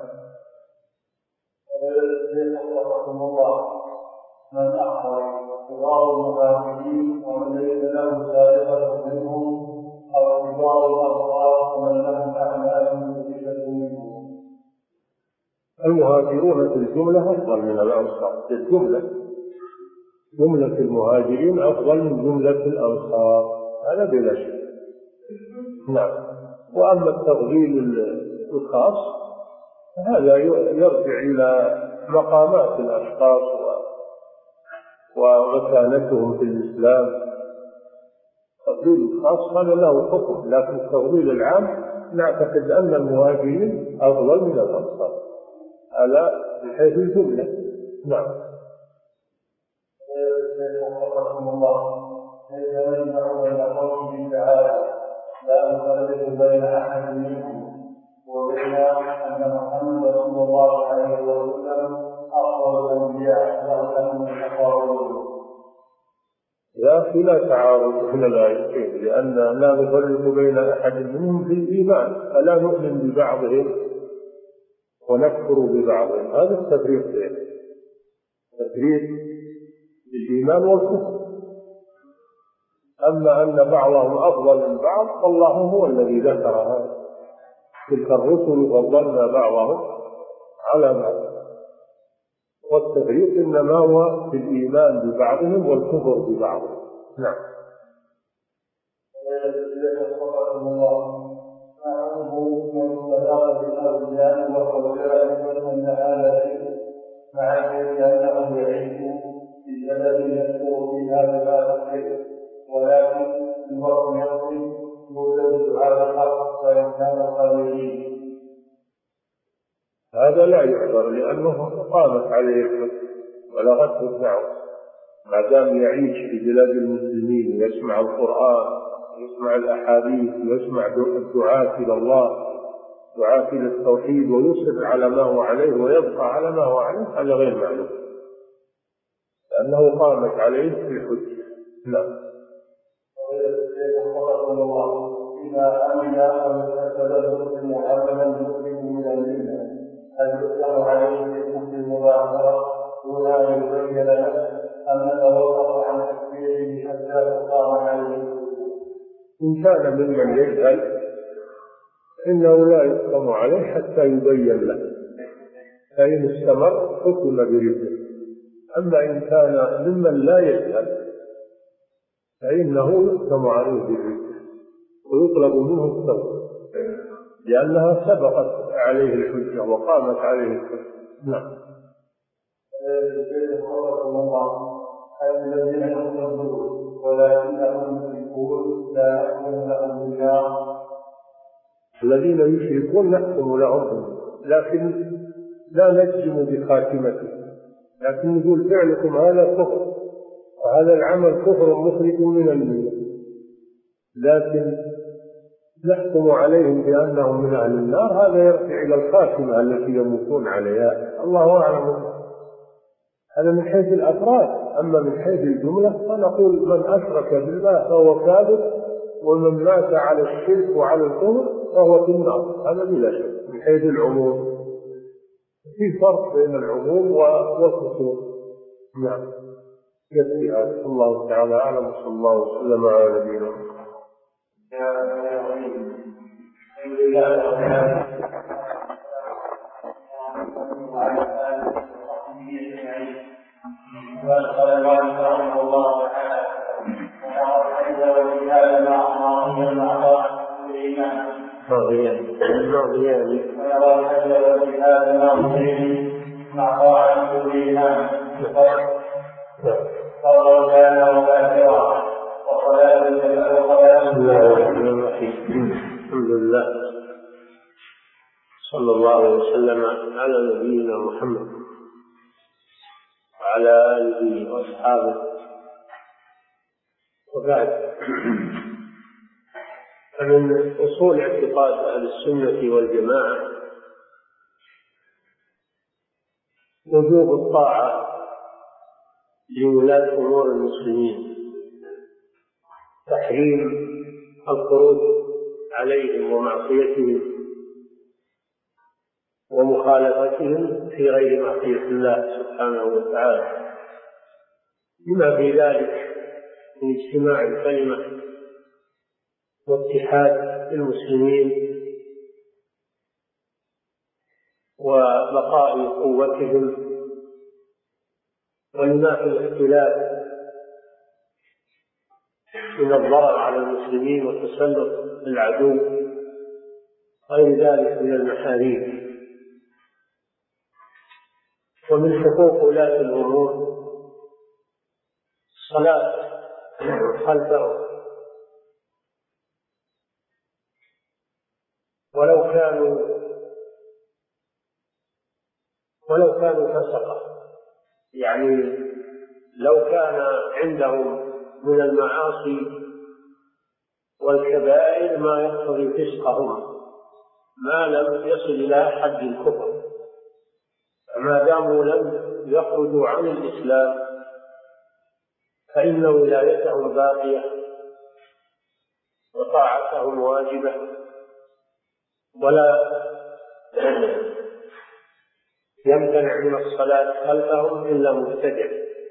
من أخبر كبار المهاجرين ومن ليس له سابقة منهم أو كبار الأنصار ومن لهم أعمال مفيدة منهم. المهاجرون في الجملة أفضل من الأنصار، في الجملة جملة المهاجرين أفضل من جملة الأنصار، هذا بلا شك. نعم. وأما التفضيل الخاص هذا يرجع إلى مقامات الأشخاص ومكانتهم في الإسلام. التفضيل الخاص هذا له حكم، لكن التفضيل العام نعتقد أن المهاجرين أفضل من الأنصار، هذا من حيث الجملة. نعم. ليس يجمع بين قوله تعالى لا نفرق بين أحد منهم وبين أن محمد صلى الله عليه وسلم أفضل الأنبياء وأنهم يتقاربون. يا أخي لا تعارض من الآيتين، لأن لا نفرق بين أحد منهم في الإيمان، فلا نؤمن ببعضهم ونكفر ببعضهم، هذا التفريق بينهم، تفريق بالإيمان والكفر. أما أن بعضهم أفضل من بعض فالله هو الذي ذكر هذا، تلك الرسل فضلنا بعضهم على بعض، والتفريق إنما هو في الإيمان ببعضهم والكفر ببعضهم. نعم. مع أنهم يعيشون في بلد يذكر فيها بهذا الخير، ولكن الوقت يقضي يوجد على الحق وإن كانوا قليلين. هذا لا يعذر لأنه قامت عليه الحكم ولغته الدعوة، ما دام يعيش في بلاد المسلمين ويسمع القرآن ويسمع الأحاديث ويسمع الدعاة إلى الله، دعاة إلى التوحيد، ويصر على ما هو عليه ويبقى على ما هو عليه، هذا غير معلوم لأنه قامت عليه الحجة. نعم. إذا أمن أن محمدا مسلم من الملة هل يؤثر عليه بكفر المباشرة دون أن يبين له أم نتوقف عن تكفيره حتى تقام عليه؟ إن كان ممن يجهل إنه لا يحكم عليه حتى يبين له، فإن استمر حكم برده. أما إن كان ممن لا يجهل فإنه يحكم عليه بالرده ويطلب منه التوبة لأنها سبقت عليه الحجة وقامت عليه الحجة. نعم. الذين يصدقون ولكنهم يشركون لا يحكم لهم بالنار. الذين يشركون نحكم لهم لكن لا نجزم بخاتمته، لكن نقول فعلكم هذا كفر وهذا العمل كفر مخرج من الملة، لكن نحكم عليهم بأنهم من أهل النار، هذا يرجع إلى الخاتمة التي يموتون عليها، الله أعلم. هذا من حيث الأفراد. أما من حيث الجملة فنقول من أشرك بالله فهو كافر، ومن مات على الشرك وعلى الكفر فهو في النار، هذا بلا شك من حيث العموم. في فرق بين العموم والخصوص. نعم. يكفي هذا، الله تعالى أعلم، صلى الله وسلم على نبينا محمد. وقال رحمه الله تعالى وبهذا ما أمر من الأعضاء بالإيمان ويرى الحج وبهذا ما مسلم مع طاعة كل إمام فضلا كان وكافرا وصلاة بسم الله الرحمن الرحيم. الحمد لله صلى الله وسلم على نبينا محمد وعلى آله وأصحابه، وبعد. فمن أصول اعتقاد أهل السنة والجماعة وجوب الطاعة لولاة أمور المسلمين، تحريم الخروج عليهم ومعصيتهم ومخالفتهم في غير معصية الله سبحانه وتعالى، بما في ذلك من اجتماع الكلمة واتحاد المسلمين وبقاء قوتهم، ولما في الاختلاف من الضرر على المسلمين وتسلط العدو، غير ذلك من المحاريم. ومن حقوق ولاة الأمور الصلاة خلفهم ولو كانوا فسقة، يعني لو كان عندهم من المعاصي والكبائر ما يقتضي فسقهم ما لم يصل إلى حد الكفر، فما داموا لم يخرجوا عن الإسلام فإن ولايتهم باقية وطاعتهم واجبة، ولا يمتنع من الصلاة خلفهم إلا مبتدع،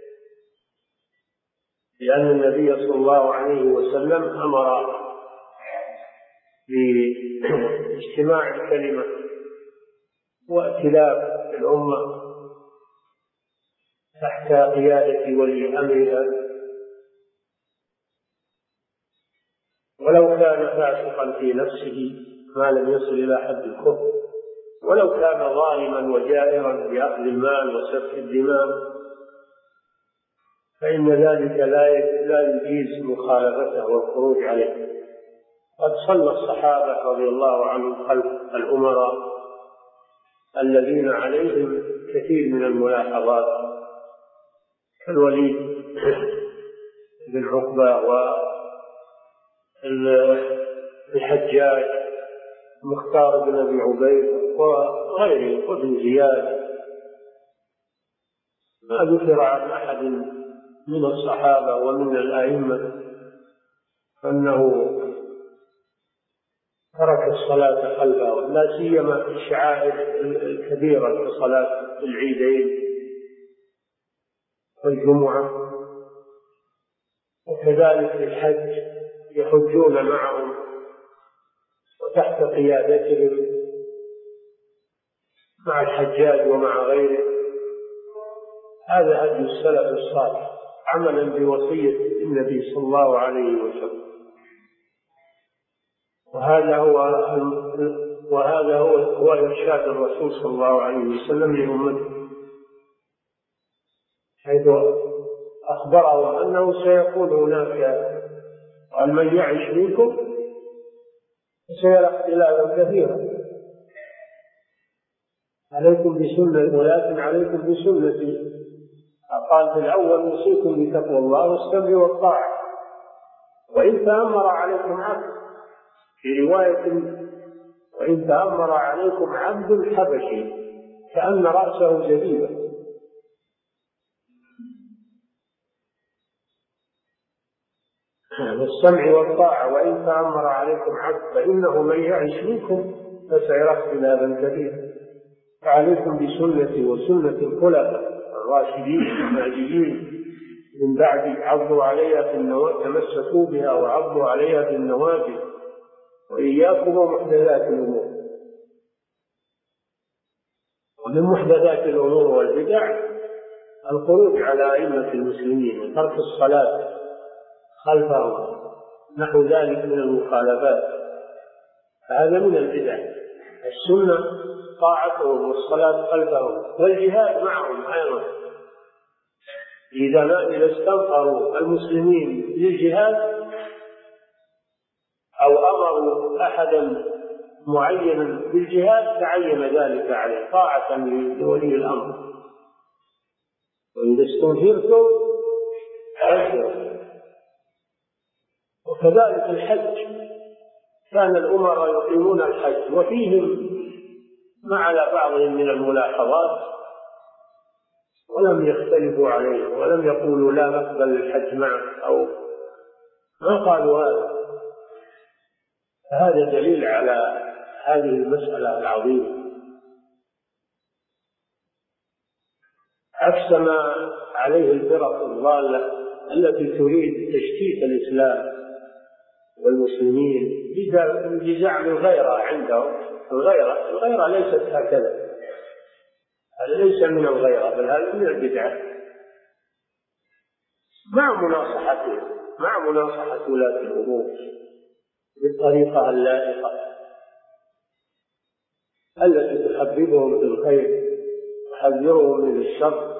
لأن النبي صلى الله عليه وسلم أمر باجتماع الكلمة وائتلاف الأمة تحت قيادة ولي أمرها، ولو كان فاسقا في نفسه ما لم يصل إلى حد الكفر، ولو كان ظالما وجائرا بأخذ المال وسفك الدماء، فإن ذلك لا يجيز مخالفته والخروج عليه. قد صلى الصحابة رضي الله عنهم خلف الأمراء الذين عليهم كثير من الملاحظات، كالوليد بن عقبة والحجاج مختار بن أبي عبيد وغيره وابن زياد. ما ذكر عن أحد من الصحابة ومن الأئمة أنه ترك الصلاة خلفه، لا سيما في الشعائر الكبيرة كصلاة العيدين والجمعة، وكذلك في الحج يحجون معهم وتحت قيادتهم مع الحجاج ومع غيره. هذا هدي السلف الصالح عملا بوصية النبي صلى الله عليه وسلم، وهذا هو إرشاد الرسول صلى الله عليه وسلم لأمته، حيث أخبرهم أنه سيكون هناك قال من يعش منكم سيرى اختلافا كثيرا، عليكم بسنة ولكن عليكم بسنتي. قال في الأول أوصيكم بتقوى الله والسمع والطاعة، وإن تأمر عليكم عبد، في رواية وإن تأمر عليكم عبد حبشي كأن رأسه زبيبة. والسمع والطاعة وإن تأمر عليكم عبد فإنه من يعش منكم فسيرى اختلافا كثيرا، فعليكم بسنتي وسنة الخلفاء الراشدين المهديين من بعد، عضوا عليها تمسكوا بها وعضوا عليها بالنواجذ، وإياكم ومحدثات الأمور. ومن محدثات الأمور والبدع الخروج على أئمة المسلمين وترك الصلاة خلفهم، نحو ذلك من المخالفات، هذا من البدع. السنة طاعتهم والصلاة خلفهم والجهاد معهم أيضا. إذا استنفروا المسلمين للجهاد أو أمروا أحدا معينا بالجهاد تعين ذلك عليه طاعة لولي الأمر. وإذا استنفرتم فانفروا. وكذلك الحج، كان الأمراء يقيمون الحج وفيهم ما على بعضهم من الملاحظات ولم يختلفوا عليه ولم يقولوا لا نقبل الحج معه أو ما قالوا هذا دليل على هذه المسألة العظيمة، عكس ما عليه الفرق الضالة التي تريد تشتيت الإسلام والمسلمين بزعم الغيرة عندهم. الغيرة ليست هكذا، هذا ليس من الغيرة بل هذا من البدعة، مع مناصحة ولاة الأمور بالطريقة اللائقة التي تحببهم في الخير تحذرهم من الشر.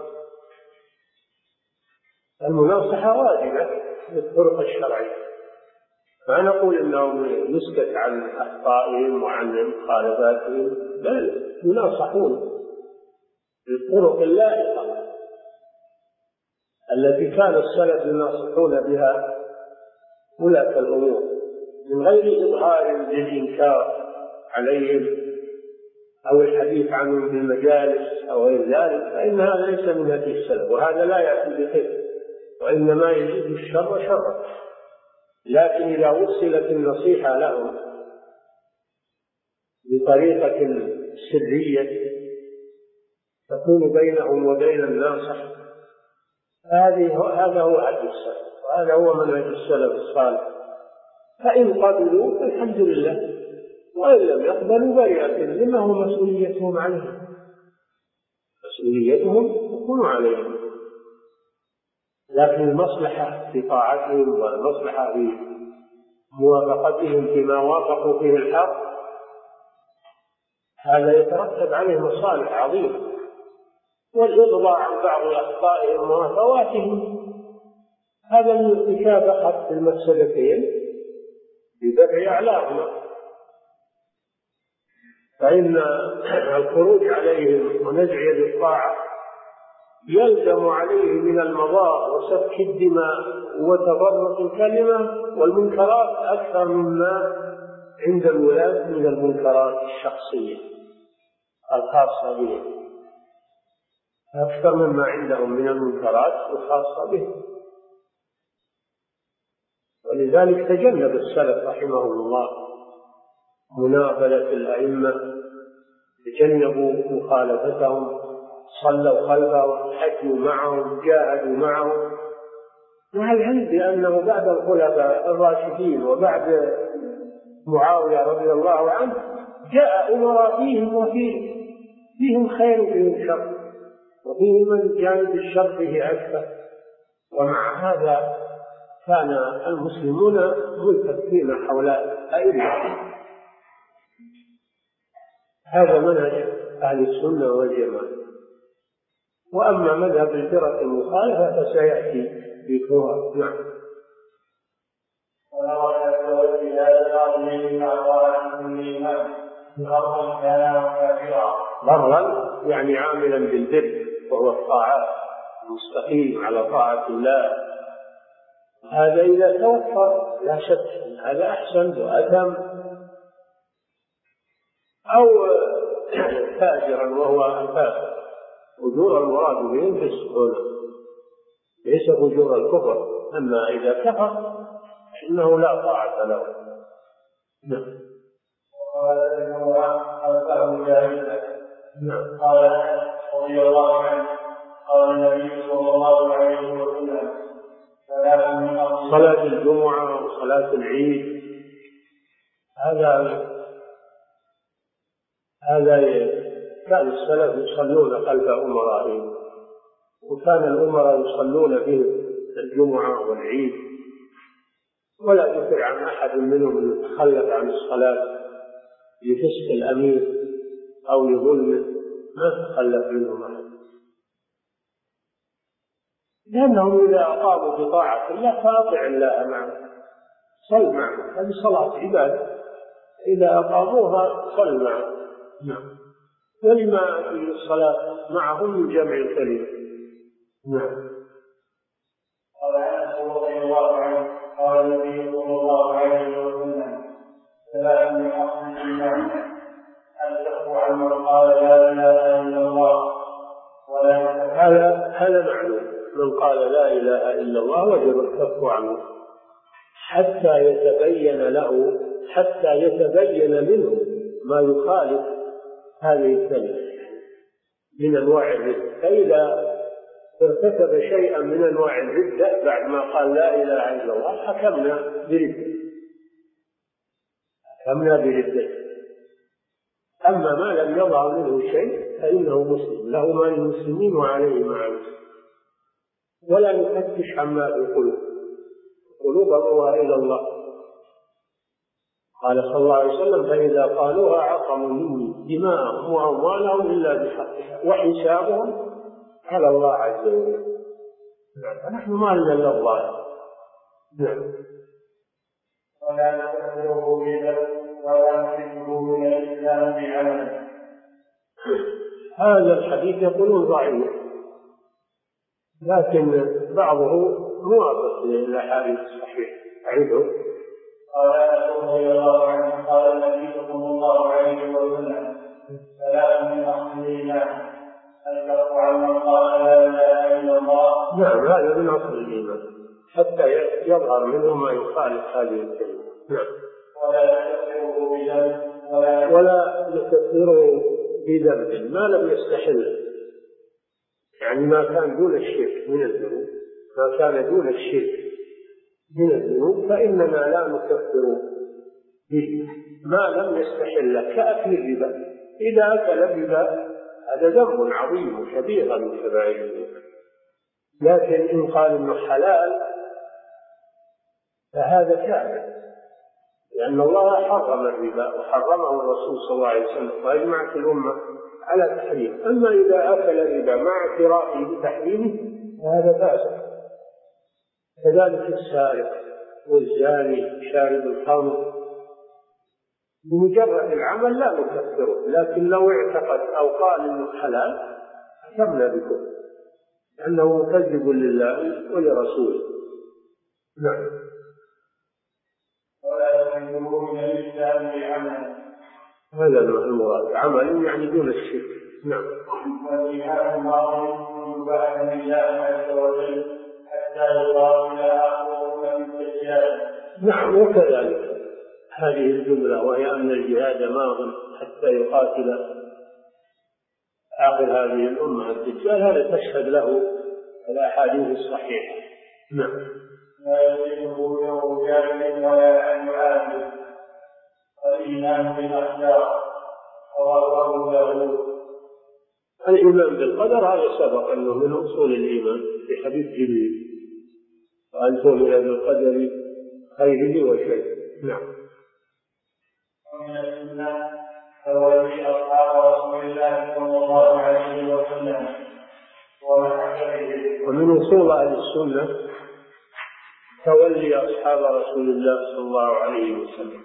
المناصحة واجبة بالطرق الشرعية، ما نقول انهم يسكت عن اخطائهم وعن مخالفاتهم، بل يناصحون بالطرق اللائقة التي كان السلف يناصحون بها ولاة الأمور من غير إظهار للإنكار عليهم أو الحديث عنهم في المجالس أو غير ذلك، فإن هذا ليس من هدي السلف، وهذا لا يأتي بخير وإنما يزيد الشر شرا. لكن إذا وصلت النصيحة لهم بطريقة سرية تكون بينهم وبين الناصح، هذا هو هدي السلف وهذا هو منهج السلف الصالح. فإن قبلوا فالحمد لله، وإن لم يقبلوا برئت ذمهم مسؤوليتهم عليهم، مسؤوليتهم تكون عليهم. لكن المصلحة في طاعتهم والمصلحة في موافقتهم فيما وافقوا فيه الحق هذا يترتب عليه مصالح عظيمة، والإغضاء عن بعض أخطائهم وهفواتهم هذا من ارتكاب أحد المفسدتين بدفع أعلاهما. فإن الخروج عليهم ونزع يد الطاعة يلزم عليه من المضار وسفك الدماء وتفرق الكلمة والمنكرات أكثر مما عند الولاة من المنكرات الشخصية الخاصة بهم، أكثر مما عندهم من المنكرات الخاصة بهم. ولذلك تجنب السلف رحمهم الله منابلة الأئمة، تجنبوا مخالفتهم، صلوا خلفهم، حكموا معهم، جاهدوا معهم، مع العلم بأنه بعد الخلفاء الراشدين وبعد معاوية رضي الله عنه جاء أمراء فيهم وفيهم خير وفيهم شر، وفيهم من جانب الشر فيه أكثر، ومع هذا كان المسلمون ملتفين حول أئمة. هذا منهج أهل السنة والجماعة. وأما مذهب الفرق المخالفة فسيأتي ذكرها. نعم. برا يعني عاملا بالبر وهو الطاعات، مستقيم على طاعة الله، هذا إذا توفر لا شك هذا أحسن وأتم. أو فاجرا وهو الفاسق، أجور المراد بهم في السهولة ليس أجور الكفر، أما إذا كفر إنه لا طاعة له. نعم. نعم. قال رضي الله عنه قال النبي صلى الله عليه وسلم صلاة الجمعة وصلاة العيد هذا كان السلف يصلون خلف أمرائهم، وكان الأمراء يصلون به الجمعة والعيد، ولا يذكر عن أحد منهم أن يتخلف عن الصلاة لفسق الأمير أو لظلم ما تخلف منهم أحد، لأنهم إذا أقاموا بطاعة الله فأطع الله معهم، صل معهم، هذه صلاة عبادة، إذا أقاموها صل معهم. نعم. ولما في الصلاة معهم من جمع الكلمة. نعم. قال أنس رضي الله عنه قال النبي صلى الله عليه وسلم: ثلاث من أصل الإيمان أن تخفوا عن من قال لا إله إلا الله ولا هذا معلوم، من قال لا إله إلا الله وجب الكف عنه حتى يتبين منه ما يخالف هذه الكلمة من أنواع الردة، فإذا ارتكب شيئا من أنواع الردة بعد ما قال لا إله إلا الله حكمنا برده. أما ما لم يظهر منه شيء فإنه مسلم، له ما للمسلمين وعليه ما عليه، ولا نفتش عما في القلوب، قلوب أمرها إلى الله. قال صلى الله عليه وسلم: فإذا قالوها عصموا مني دماءهم وأموالهم إلا بحقها وحسابهم على الله عز وجل. فنحن ما لنا إلا الظاهر. نعم. ولا نكفره بذنب ولا نخرجه من الإسلام بعمله. هذا الحديث يقولون ضعيف، لكن بعضه موافق للأحاديث الصحيحة. أعيده. قال أنس رضي الله عنه قال النبي صلى الله عليه وسلم: ثلاث من أصل الإيمان الكف عن من قال لا إله إلا الله. نعم، هذا من أصل الإيمان حتى يظهر منه ما يخالف هذه الكلمة. نعم. ولا نكفره بذنب ما لم يستحل، يعني ما كان دون الشرك من الذنوب، ما كان دون الشرك من الذنوب فإننا لا نكفر به ما لم يستحل، كأكل الربا. إذا أكل الربا هذا ذنب عظيم وكبير من كبائر الذنوب، لكن إن قال إنه حلال فهذا كافر، لأن الله حرم الربا وحرمه الرسول صلى الله عليه وسلم وأجمعت الأمة على تحريمه. أما إذا أكل الربا مع اعترافه بتحريمه فهذا فاسق. كذلك السارق والزاني شارب الخمر بمجرد العمل لا نكفره، لكن لو اعتقد أو قال إنه حلال حكمنا بكفر لأنه مكذب لله ولرسوله. نعم. ولا يخرجه من الإسلام بعمله. هذا المراد، عمل يعني دون الشرك. نعم. والإيمان معروف بعد الله عز وجل حتى يقام إلى آخره من الدجال. نعم، وكذلك هذه الجملة وهي أن الجهاد ماض حتى يقاتل آخر هذه الأمة الدجال، هذا تشهد له الأحاديث الصحيحة. نعم. لا يصيبه يوم جاهل ولا أن يعامل. الإيمان بالأخلاق رواه داود. الإيمان بالقدر هذا سبق أنه من أصول الإيمان في حديث جبريل، وأن تؤمن بالقدر خيره وشره. نعم. ومن السنة تولي أصحاب رسول الله صلى الله عليه وسلم ومحبته. ومن أصول أهل السنة تولي أصحاب رسول الله صلى الله عليه وسلم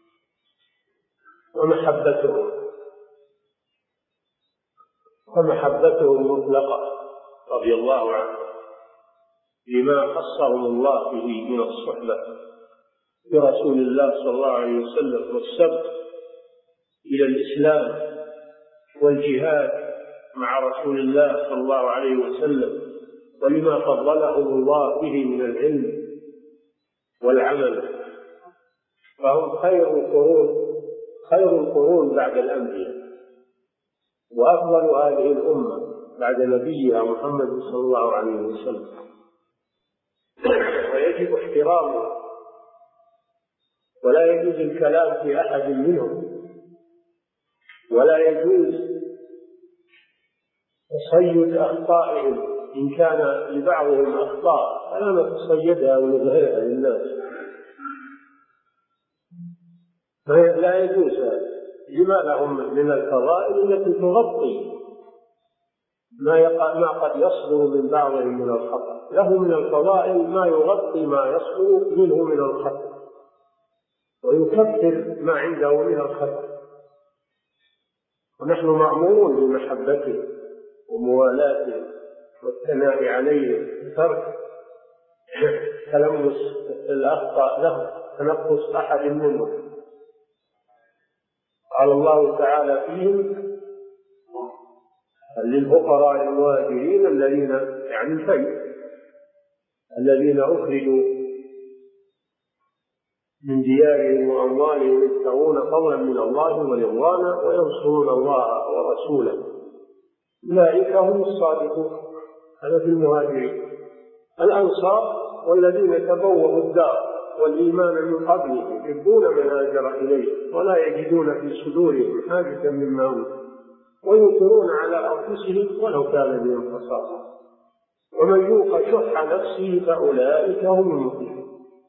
ومحبتهم مطلقة رضي الله عنه لما خصهم الله به من الصحبة برسول الله صلى الله عليه وسلم والسبق إلى الإسلام والجهاد مع رسول الله صلى الله عليه وسلم، ولما فضلهم الله به من العلم والعمل، فهم خير القرون بعد الأنبياء، وأفضل هذه الأمة بعد نبيها محمد صلى الله عليه وسلم، ويجب احترامه ولا يجوز الكلام في أحد منهم، ولا يجوز تصيد أخطائهم إن كان لبعضهم أخطاء فلا نتصيدها ونظهرها للناس، لا يجوز هذا، لما لهم من الفضائل التي تغطي ما قد يصدر من بعضهم من الخطأ، له من الفضائل ما يغطي ما يصدر منه من الخطأ ويكفر ما عنده من الخطأ. ونحن مأمورون بمحبته وموالاته والثناء عليه وترك تلمس الأخطاء له، تنقص أحد منهم. قال الله تعالى فيهم: للفقراء المهاجرين الذين يعني الفيء الذين أخرجوا من ديارهم وأموالهم يبتغون فضلا من الله ورضوانا وينصرون الله ورسوله أولئك هم الصادقون. هذا في المهاجرين. الأنصار والذين تبوأوا الدار والإيمان من قبلهم يحبون من هاجر إليه ولا يجدون في صدورهم حاجة مما أوتوا ويؤثرون على أنفسهم ولو كان بهم خصاصة ومن يوق شح نفسه فأولئك هم المفلحون.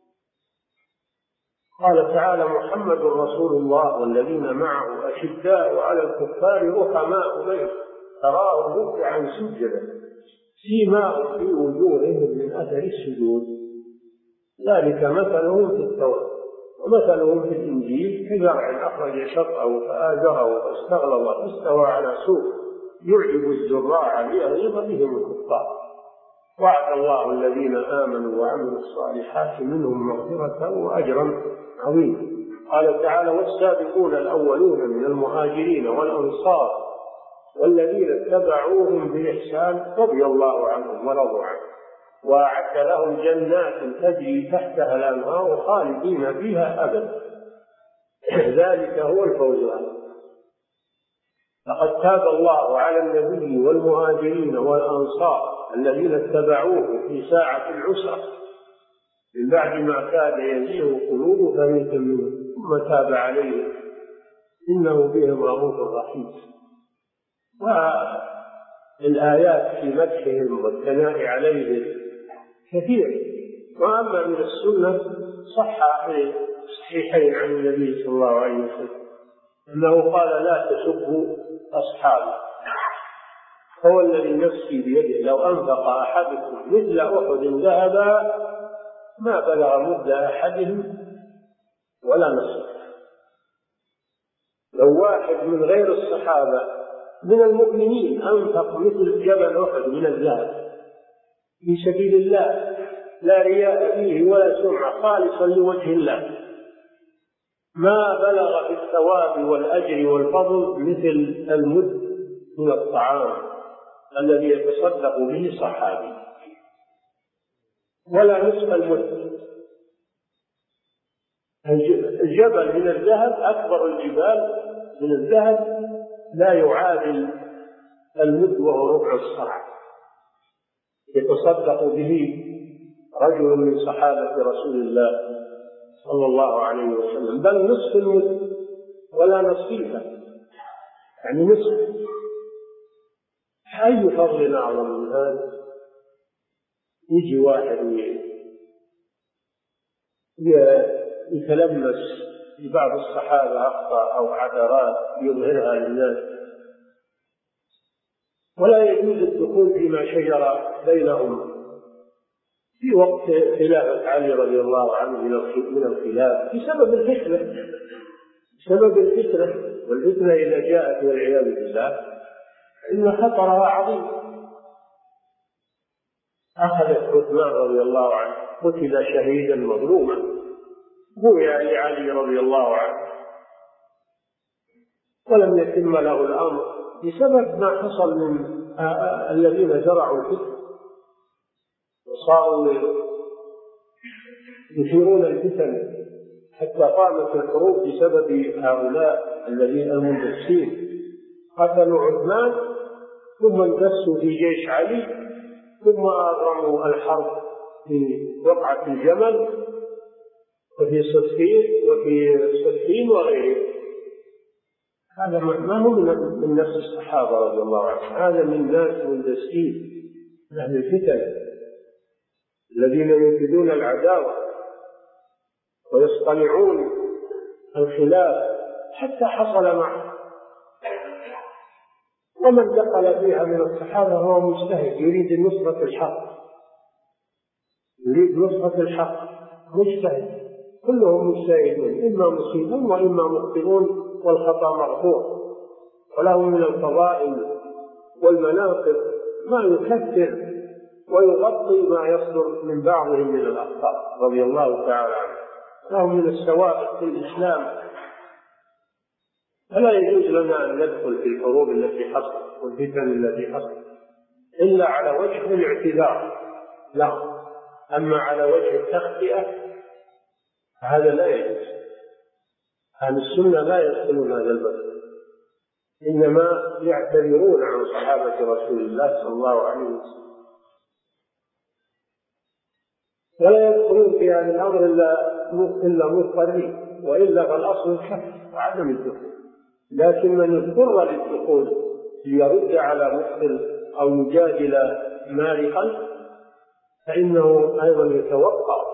قال تعالى: محمد رسول الله والذين معه أشداء على الكفار رحماء بينهم تراهم ركعا سجدا سيماهم في وجوههم من أثر السجود ذلك مثلهم في التوراة ومثلهم في الإنجيل كزرع أخرج شطأه فآزره فاستغلظ فاستوى على سوق يعجب الزراع ليغيظ بهم الكفار. وعد الله الذين آمنوا وعملوا الصالحات منهم مغفرة وأجرا عظيما. قال تعالى: والسابقون الأولون من المهاجرين والأنصار والذين اتبعوهم بإحسان رضي الله عنهم ورضوا عنه وأعد لهم جنات تجري تحتها الأنهار خالدين فيها أبدا ذلك هو الفوز العظيم. لقد تاب الله على النبي والمهاجرين والأنصار الذين اتبعوه في ساعة العسرة من بعد ما كاد يزيغ قلوب فريق منهم ثم تاب عليهم إنه بهم رؤوف رحيم. والآيات في مدحهم والثناء عليهم كثير. وأما من السنة صح في الصحيحين عن النبي صلى الله عليه وسلم أنه قال: لا تسبوا أصحابي هو الذي نفسي بيده لو أنفق أحدكم مثل أحد ذهبا ما بلغ مد أحدهم ولا نصف. لو واحد من غير الصحابة من المؤمنين أنفق مثل جبل أحد من الذهب في سبيل الله لا رياء فيه ولا سمعة خالصا لوجه الله ما بلغ في الثواب والأجر والفضل مثل المد من الطعام الذي يتصدق به صحابي ولا نصف المد. الجبل من الذهب أكبر الجبال من الذهب لا يعادل المد وهو ربع الصاع يتصدق به رجل من صحابة رسول الله صلى الله عليه وسلم بل نصف المد ولا نصيفه يعني نصف. أي فضل أعظم من هذا؟ يجي واحد يتلمس لبعض الصحابة أخطاء أو عثرات يظهرها للناس ولا يجوز الدخول فيما شجر بينهم في وقت خلافة علي رضي الله عنه من الخلاف بسبب الفتنة والفتنة إذا جاءت والعياذ بالله إن خطرها عظيم. أخذت عثمان رضي الله عنه قتل شهيدا مظلوما بويع لعلي رضي الله عنه ولم يتم له الأمر بسبب ما حصل من الذين زرعوا الفتن وصاروا يثيرون الفتن حتى قامت الحروب بسبب هؤلاء الذين المندسين قتلوا عثمان ثم اندسوا في جيش علي ثم أضرموا الحرب في وقعة الجمل وفي صفين وغيره. هذا ما هو من نفس الصحابة رضي الله عنهم، هذا من ناس مندسين من أهل الفتن الذين ينفذون العداوة ويصطنعون الخلاف حتى حصل معه. ومن دخل فيها من الصحابة هو مجتهد يريد نصرة الحق، يريد نصرة الحق، مجتهد، كلهم مجتهدون، إما مصيبون وإما مخطئون، والخطأ مغفور، ولهم من الفضائل والمناقب ما يكثر ويغطي ما يصدر من بعضهم من الأخطاء رضي الله تعالى عنه. لهم من السوابق في الإسلام. فلا يجوز لنا أن ندخل في الحروب التي حصلت والفتن التي حصلت إلا على وجه الاعتذار، لا. أما على وجه التخطئة هذا لا يجوز. أهل السنة لا يدخلون هذا الباب، إنما يعتذرون عن صحابة رسول الله صلى الله عليه وسلم، ولا يدخلون في هذا الأمر إلا مضطرين، وإلا فالأصل الكف وعدم الدخول. لكن من اضطر للدخول ليرد على مبطل أو يجادل مارقا فإنه أيضا يتوقع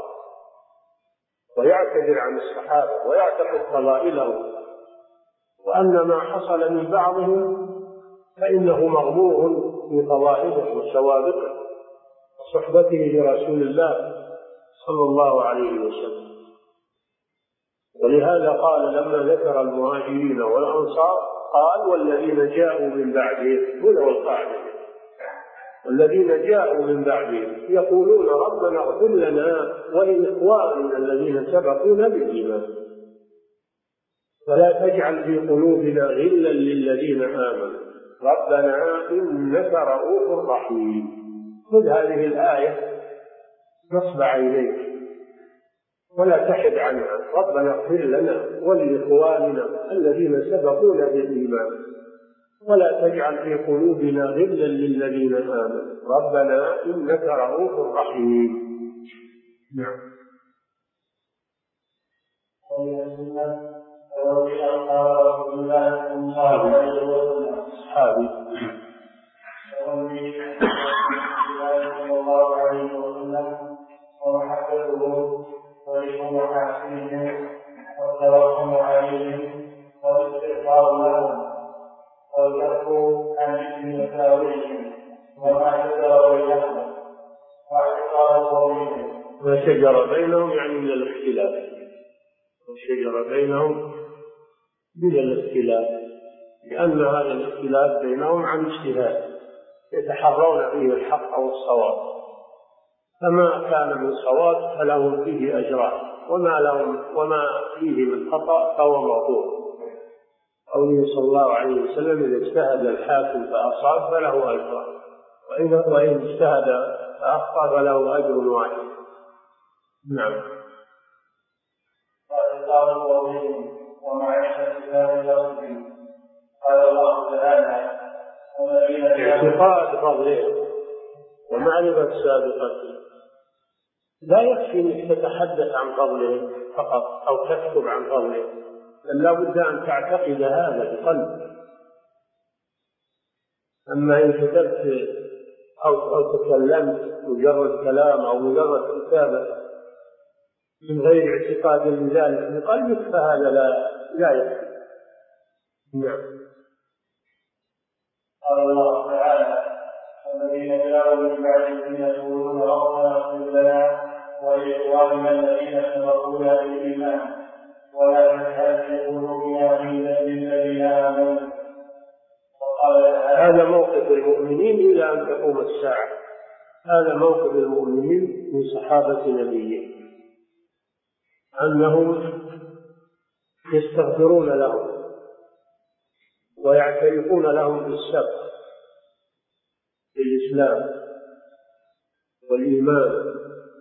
ويعتذر عن الصحابة ويعتقد فضائلهم، وأن ما حصل من بعضهم فإنه مغمور بفضائله وسوابقه وصحبته لرسول الله صلى الله عليه وسلم. ولهذا قال لما ذكر المهاجرين والأنصار قال والذين جاءوا من بعدهم، هنا والقاعدة، والذين جاءوا من بعدهم يقولون ربنا اغفر لنا ولإخواننا الذين سبقونا بالإيمان ولا تجعل في قلوبنا غلا للذين آمنوا ربنا إنك رؤوف رحيم. خذ هذه الآية نصب عينيك ولا تحد عنها. ربنا اغفر لنا ولإخواننا الذين سبقونا بالإيمان ولا تجعل في قلوبنا غلا للذين آمنوا ربنا إنك رؤوف رحيم. نعم. صحابي ومحبتهم ولحمر عسلهم والتوكل عليهم والاستغفار لهم والكف عن اسم مساويهم وما شجر بينهم واعتقاد قومهم. ما شجر بينهم يعني من الاختلاف، وشجر بينهم من الاختلاف، لأن هذا الاختلاف بينهم عن اجتهاد يتحرون فيه الحق والصواب، فما كان من صواب فلهم فيه أجران وما فيه من خطأ فهو مغفور. قوله صلى الله عليه وسلم إذا اجتهد الحاكم فأصاب فله أجران وإن اجتهد فأخطأ فله أجر واحد. نعم. واعتقاد قومهم ومعرفة الله ورسوله قال الله تعالى اعتقاد فضله ومعرفة سابقته. لا يكفي انك تتحدث عن فضله فقط او تكتب عن فضله، بل لا بد ان تعتقد هذا بقلبك. اما ان كتبت او تكلمت مجرد كلام او مجرد كتابه من غير اعتقاد لذلك بقلبك فهذا لا يكفي. نعم. قال الله تعالى الذين جاءوا من بعدهم يقولون ربنا اغفر لنا ولإخواننا الذين سبقونا بالإيمان ولا تجعل في قلوبنا غلا للذين آمنوا. هذا موقف المؤمنين إلى أن تقوم الساعة. هذا موقف المؤمنين من صحابة نبيه أنهم يستغفرون لهم ويعترفون لهم بالسبق في الإسلام والإيمان،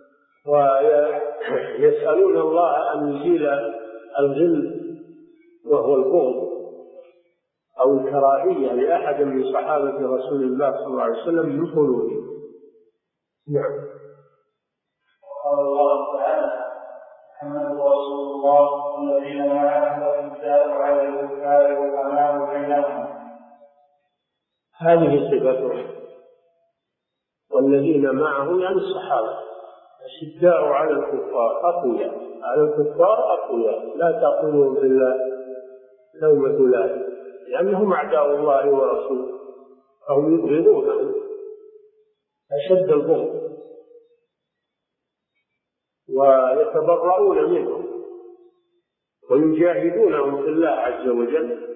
ويسألون الله أن يزيل الغل وهو البغض أو الكراهية لأحد من صحابة رسول الله صلى الله عليه وسلم من قلوبهم. نعم. قال الله تعالى محمد رسول الله والذين معه الكتاب على الكفار والأمان بينهم. هذه صفتهم. والذين معه يعني الصحابة أشداء على الكفار أقوياء، على الكفار أقوياء لا تقولوا لومة لائم، لأنهم أعداء الله ورسوله، فهم يبغضونه أشد البغض ويتبرؤون منهم ويجاهدونهم في الله عز وجل،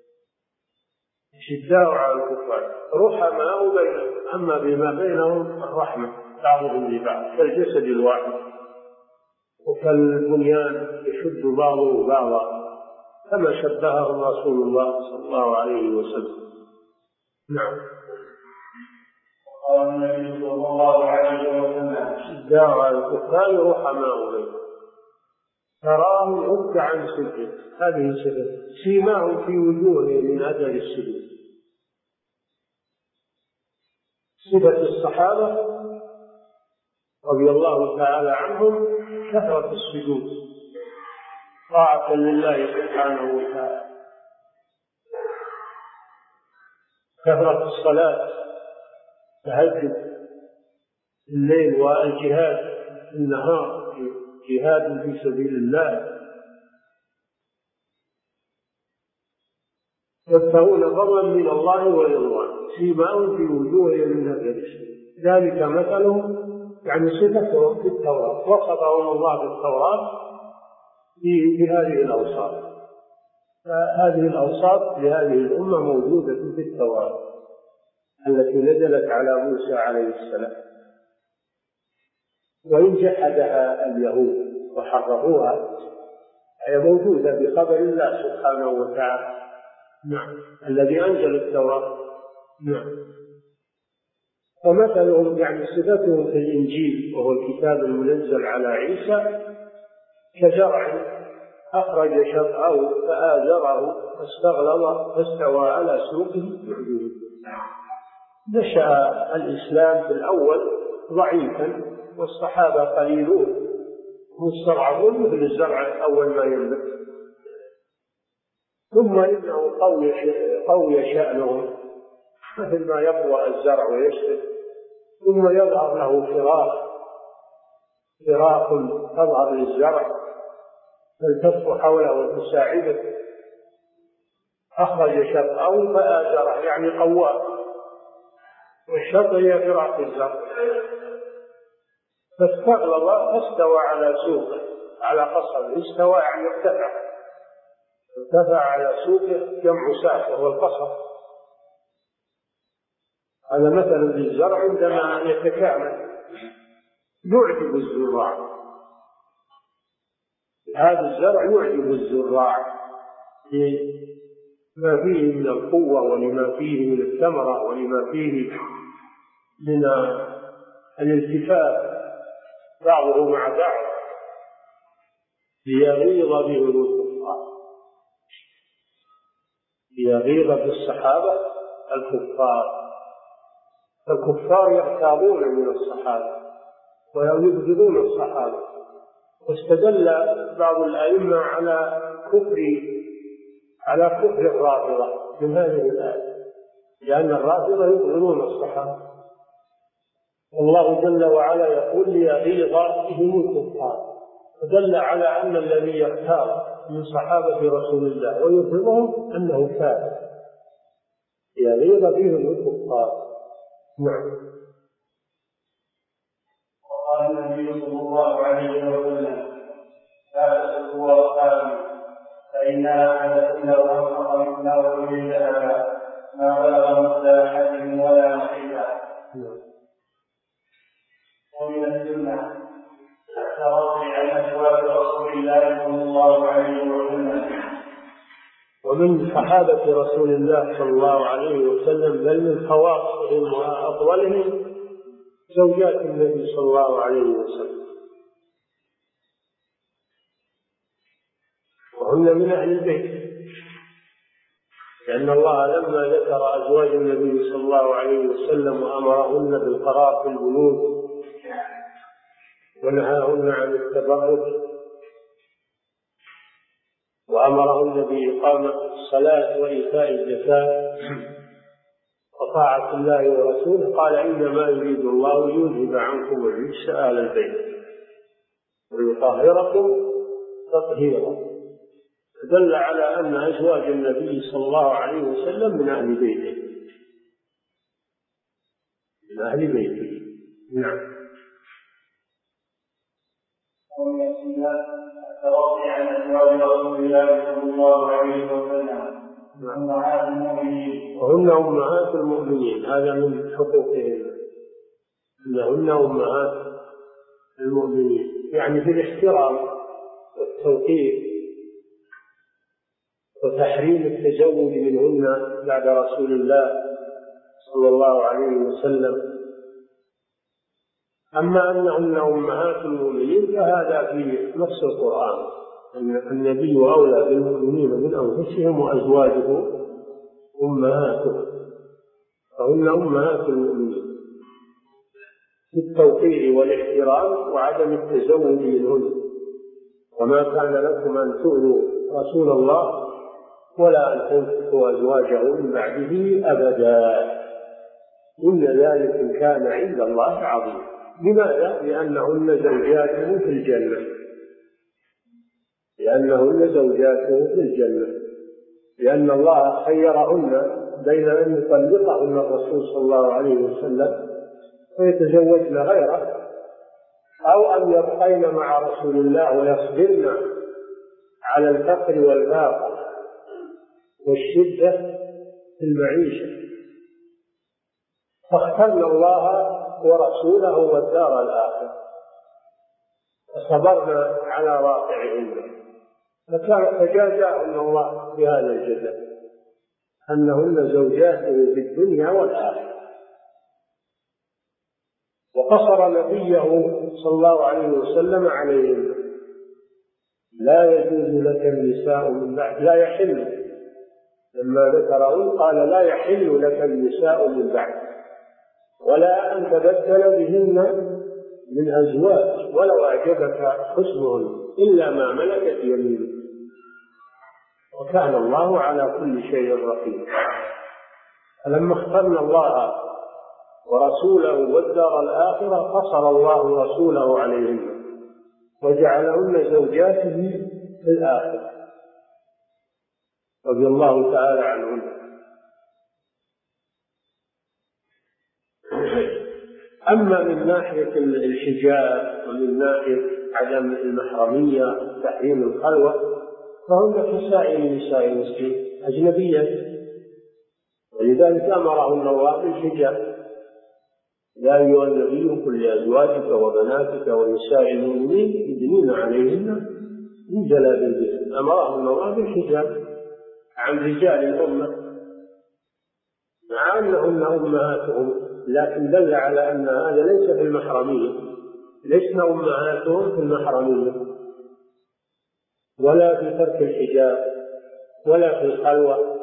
شداء على الكفار رحماء بينهم، أما بما بينهم الرحمة بعضهم لبعض كالجسد الواحد وكالبنيان يشد بعضه بعضا كما شبههم رسول الله صلى الله عليه وسلم. نعم. قال النبي صلى الله عليه وسلم شداء على الكفار رحماء بينهم تراهم ركعا سجدا، هذه صفة سيماهم في وجوههم من أثر السجود. صفة الصحابة رضي الله تعالى عنهم كثرة السجود طاعة لله سبحانه وتعالى، كثرة الصلاة، تهجد الليل والجهاد النهار، جهاد في سبيل الله، يبتغون فضلا من الله ورضوانه سيماهم في وجوههم من أثر السجود، ذلك مثلهم يعني صفتهم في التوراة، وصفهم الله في التوراة بهذه الأوصاف، فهذه الأوصاف لهذه الأمة موجودة في التوراة التي نزلت على موسى عليه السلام، وإن جحدها اليهود وحرفوها هي موجودة بخبر الله سبحانه وتعالى. نعم. الذي أنزل التوراة. نعم. ومثلهم يعني صفتهم في الإنجيل وهو الكتاب المنزل على عيسى كزرع أخرج شطأه فآزره فاستغلظ فاستوى على سوقه يعجب. نشأ الإسلام في الأول ضعيفا والصحابة قليلون مستضعفون مثل الزرع أول ما ينبت، ثم إنه قوي شأنهم مثل ما يقوى الزرع ويشتد، ثم يظهر له فراق تظهر للزرع تلتف حوله وتساعده، أخرج شطأه فآزره يعني قواه، والشط هي فراق الزرع، فاستغلظ فاستوى على سوقه على قصبه، استوى يعني ارتفع على سوقه جمع ساق وهو القصب. هذا مثل للزرع عندما يتكامل يعجب الزراع، هذا الزرع يعجب الزراع لما فيه من القوة ولما فيه من الثمرة ولما فيه من الالتفاف بعضه مع بعض ليغيظ بهم الكفار، ليغيظ بالصحابة الكفار يغتابون من الصحابة ويبغضون الصحابة، واستدل بعض الأئمة على كفر الرافضة من هذه الآية، لأن الرافضة يبغضون الصحابة، والله جل وعلا يقول ليغيظ بهم الكفار، فدل على أن الذي يغتاب من صحابة رسول الله ويبغضهم أنه كافر، يغيظ بهم الكفار. نعم. وقال النبي صلى الله عليه وسلم لا تسبوا أصحابي فإنها أحدكم لو أنفق مثل أحد ذهبا ما بلغ مد أحدهم ولا نصيبا. ومن السنة التراضي عن أزواج رسول الله صلى الله عليه وسلم، ومن صحابة رسول الله صلى الله عليه وسلم بل من خواصهم وأفضلهم زوجات النبي صلى الله عليه وسلم، وهن من أهل البيت، لأن الله لما ذكر أزواج النبي صلى الله عليه وسلم وأمرهن بالقرار في البيوت ونهاهن عن التبرج وأمرهن بإقامة الصلاة وإيتاء الزكاة وطاعة الله ورسوله، قال إنما يريد الله ليذهب عنكم الرجس أهل البيت ويطهركم تطهيرا. دل على أن أزواج النبي صلى الله عليه وسلم من أهل بيته، من أهل بيته. نعم. التوقي عن أزواج رسول الله صلى الله عليه وسلم وهن أمهات المؤمنين، هذا من حقوقهن، أنهن أمهات المؤمنين، يعني بالاحترام والتوقير وتحريم التزوج منهن بعد رسول الله صلى الله عليه وسلم. أما أنهن أمهات المؤمنين فهذا في نص القرآن، أن النبي أولى بالمؤمنين من أنفسهم وأزواجه أمهاتهم، فهن أمهات المؤمنين في التوقير والاحترام وعدم التزوج منهن. وما كان لكم أن تؤذوا رسول الله ولا أن تنكحوا أزواجه من بعده أبدا، إن ذلك كان عند الله عظيما. لماذا؟ لأنهن زوجاته في الجنة، لأنهن زوجاته في الجنة، لأن الله خيرهن بين أن يطلقهن الرسول صلى الله عليه وسلم ويتزوجن غيره، أو أن يبقين مع رسول الله ويصبرن على الفقر والفاقة والشدة في المعيشة. فاخترنا الله ورسوله والدار الآخرة فصبرنا على واقعهن، فجازاهن الله بهذا الجزاء أنهن زوجاته في الدنيا والآخرة. وقصر نبيه صلى الله عليه وسلم عليهن: لا يجوز لك النساء من بعد، لا يحل، لما ذكره قال لا يحل لك النساء من بعد، ولا أن تبدل بهن من أزواج ولو أعجبك حسنهن إلا ما ملكت يمينك، وكان الله على كل شيء رقيب. فلما اخترنا الله ورسوله والدار الآخرة قصر الله رسوله عليهن وجعلهن زوجاته في الآخرة رضي الله تعالى عنهن. أما من ناحية الحجاب ومن ناحية عدم المحرمية تحريم الخلوة فهن كسائر نساء المسلمين أجنبية، ولذلك أمرهن الله بالحجاب: يا أيها النبي قل لأزواجك وبناتك ونساء المؤمنين يدنين عليهن من جلابيبهن. أمرهن الله بالحجاب عن رجال الأمة مع أنهن أمهاتهم، لكن دل على أن هذا ليس في المحرمية، لسنا أمهاتهم في المحرمية ولا في ترك الحجاب ولا في الخلوة،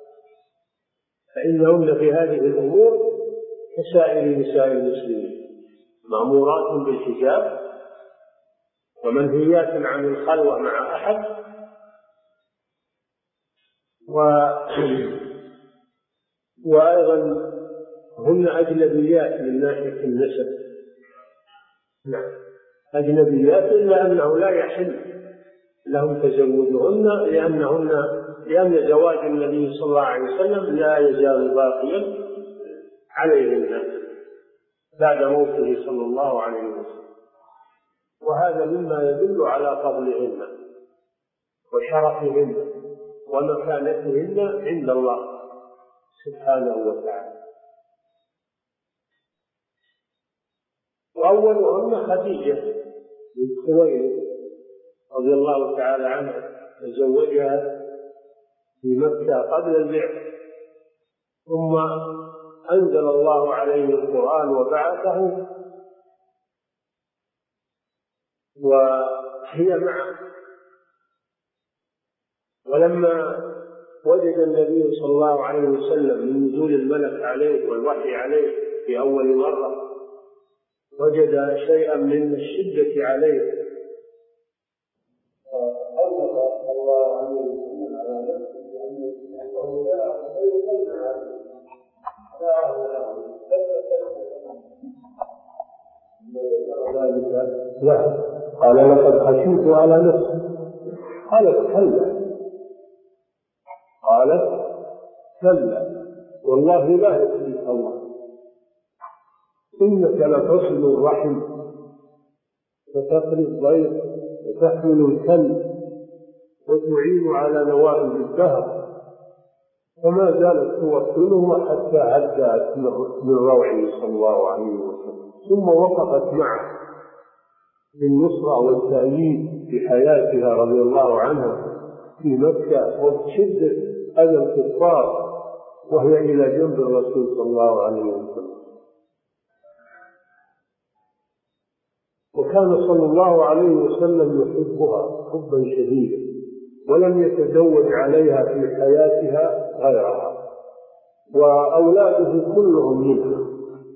فإنهن في هذه الأمور كسائر نساء المسلمين، مأمورات بالحجاب ومنهيات عن الخلوة مع أحد، وأيضا هن أجنبيات من ناحية النسب، أجنبيات، إلا أنه لا يحل لهم تزوجهن لأن زواج النبي صلى الله عليه وسلم لا يزال باقيا عليهن بعد موته صلى الله عليه وسلم، وهذا مما يدل على فضلهن وشرفهن ومكانتهن عند الله سبحانه وتعالى. وأولهن خديجة بنت خويلد رضي الله تعالى عنها، تزوجها في مكة قبل البعثة، ثم أنزل الله عليه القرآن وبعثه وهي معه. ولما وجد النبي صلى الله عليه وسلم من نزول الملك عليه والوحي عليه في أول مرة وجد شيئا من الشدة عليه، فأوجب الله عليه وسلم على نفسه بأنه قال: لقد خشيت على نفسي. قالت: كلا قالت كلا والله لا يخليك الله، إنك لتصل الرحم وتقري الضيف وتحمل الكلب وتعين على نوائب الدهر. فما زالت توصله حتى هدأت من روعه صلى الله عليه وسلم، ثم وقفت معه بالنصرة والتأييد في حياتها رضي الله عنها في مكة وبشدة أذى الكفار وهي إلى جنب الرسول صلى الله عليه وسلم. وكان صلى الله عليه وسلم يحبها حبا شديدا، ولم يتزوج عليها في حياتها غيرها، وأولاده كلهم منها،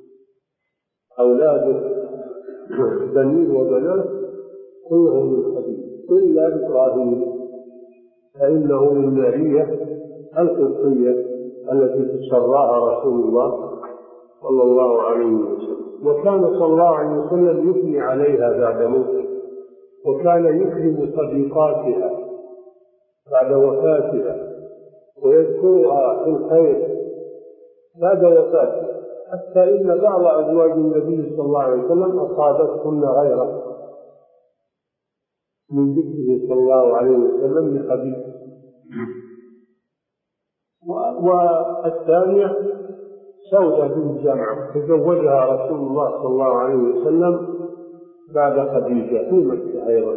أولاده بنين وبنات كلهم من خديجة إلا إبراهيم فإنه من مارية القبطية التي تسراها رسول الله صلى الله عليه وسلم. وكان صلى الله عليه وسلم يثني عليها بعد موته، وكان يكرم صديقاتها بعد وفاتها ويذكرها في الخير بعد وفاتها، حتى إن بعض أزواج النبي صلى الله عليه وسلم أصابتهن غيره من ذكره صلى الله عليه وسلم لخديجة. والثانية سودة بنت جمعة تزوجها رسول الله صلى الله عليه وسلم بعد خديجة في مكة أيضا.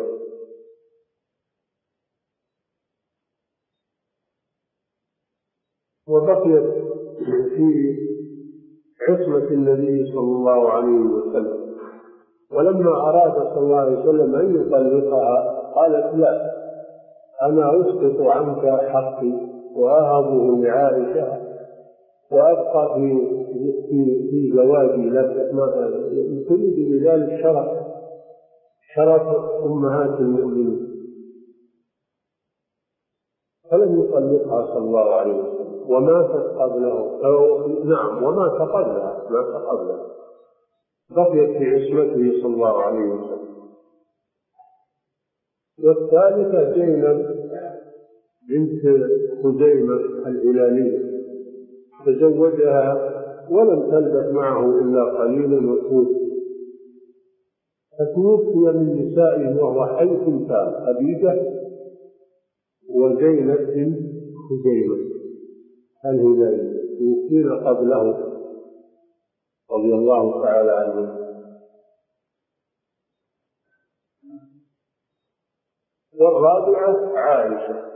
وبقيت في عصمة النبي صلى الله عليه وسلم، ولما أراد صلى الله عليه وسلم أن يطلقها قالت لا، أنا أسقط عنك حقي وأهبه لعائشة وأبقى في زواجي لك، تريد بذلك شرف أمهات المؤمنين. فلم يطلقها صلى الله عليه وسلم وماتت قبله، ومات قبلها بقيت في عصمته صلى الله عليه وسلم. والثالثة زينب بنت خزيمة الهلالية تزوجها ولم تلبث معه إلا قليلا وتوفي، فتوفي من نسائه وهو حي ثنتان خديجة وزينب بنت خزيمة الهلالية توفين قبله رضي الله تعالى عنه. والرابعة عائشة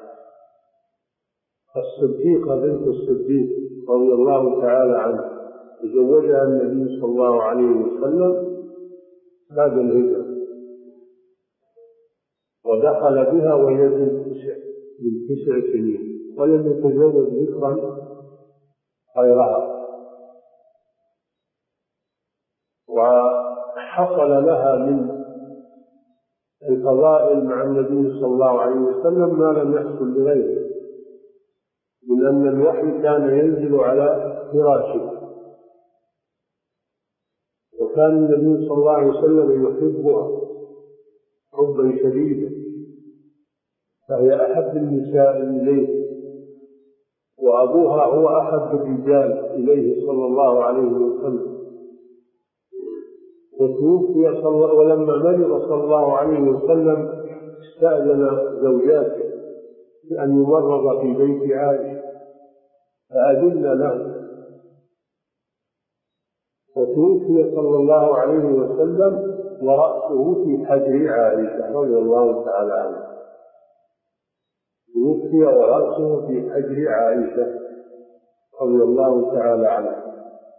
الصديقة بنت الصديق رضي الله تعالى عنه، تزوجها النبي صلى الله عليه وسلم بعد الهجرة، ودخل بها وهي من 9 سنين، ولم يتزوج ذكرا غيرها. وحصل لها من الفضائل مع النبي صلى الله عليه وسلم ما لم يحصل لغيره، من أن الوحي كان ينزل على فراشه، وكان النبي صلى الله عليه وسلم يحبها حبا شديدا، فهي أحب النساء إليه، وأبوها هو أحب الرجال إليه صلى الله عليه وسلم. وتوفي ولما مرض صلى الله عليه وسلم استأذن زوجاته بأن يمرض في بيت عائشة فأذن له، وتوفي صلى الله عليه وسلم ورأسه في حجر عائشة رضي الله تعالى عنها، توفي ورأسه في حجر عائشة رضي الله تعالى عنها.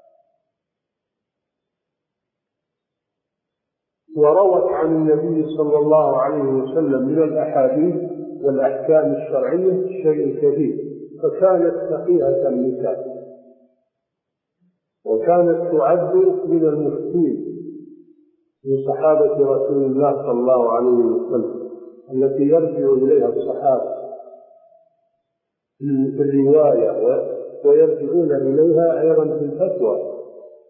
وروت عن النبي صلى الله عليه وسلم من الأحاديث والأحكام الشرعية شيء كثير، فكانت فقيهة النساء، وكانت تعد من المفتين من صحابة رسول الله صلى الله عليه وسلم التي يرجع إليها الصحابة في الرواية ويرجعون إليها أيضا في الفتوى.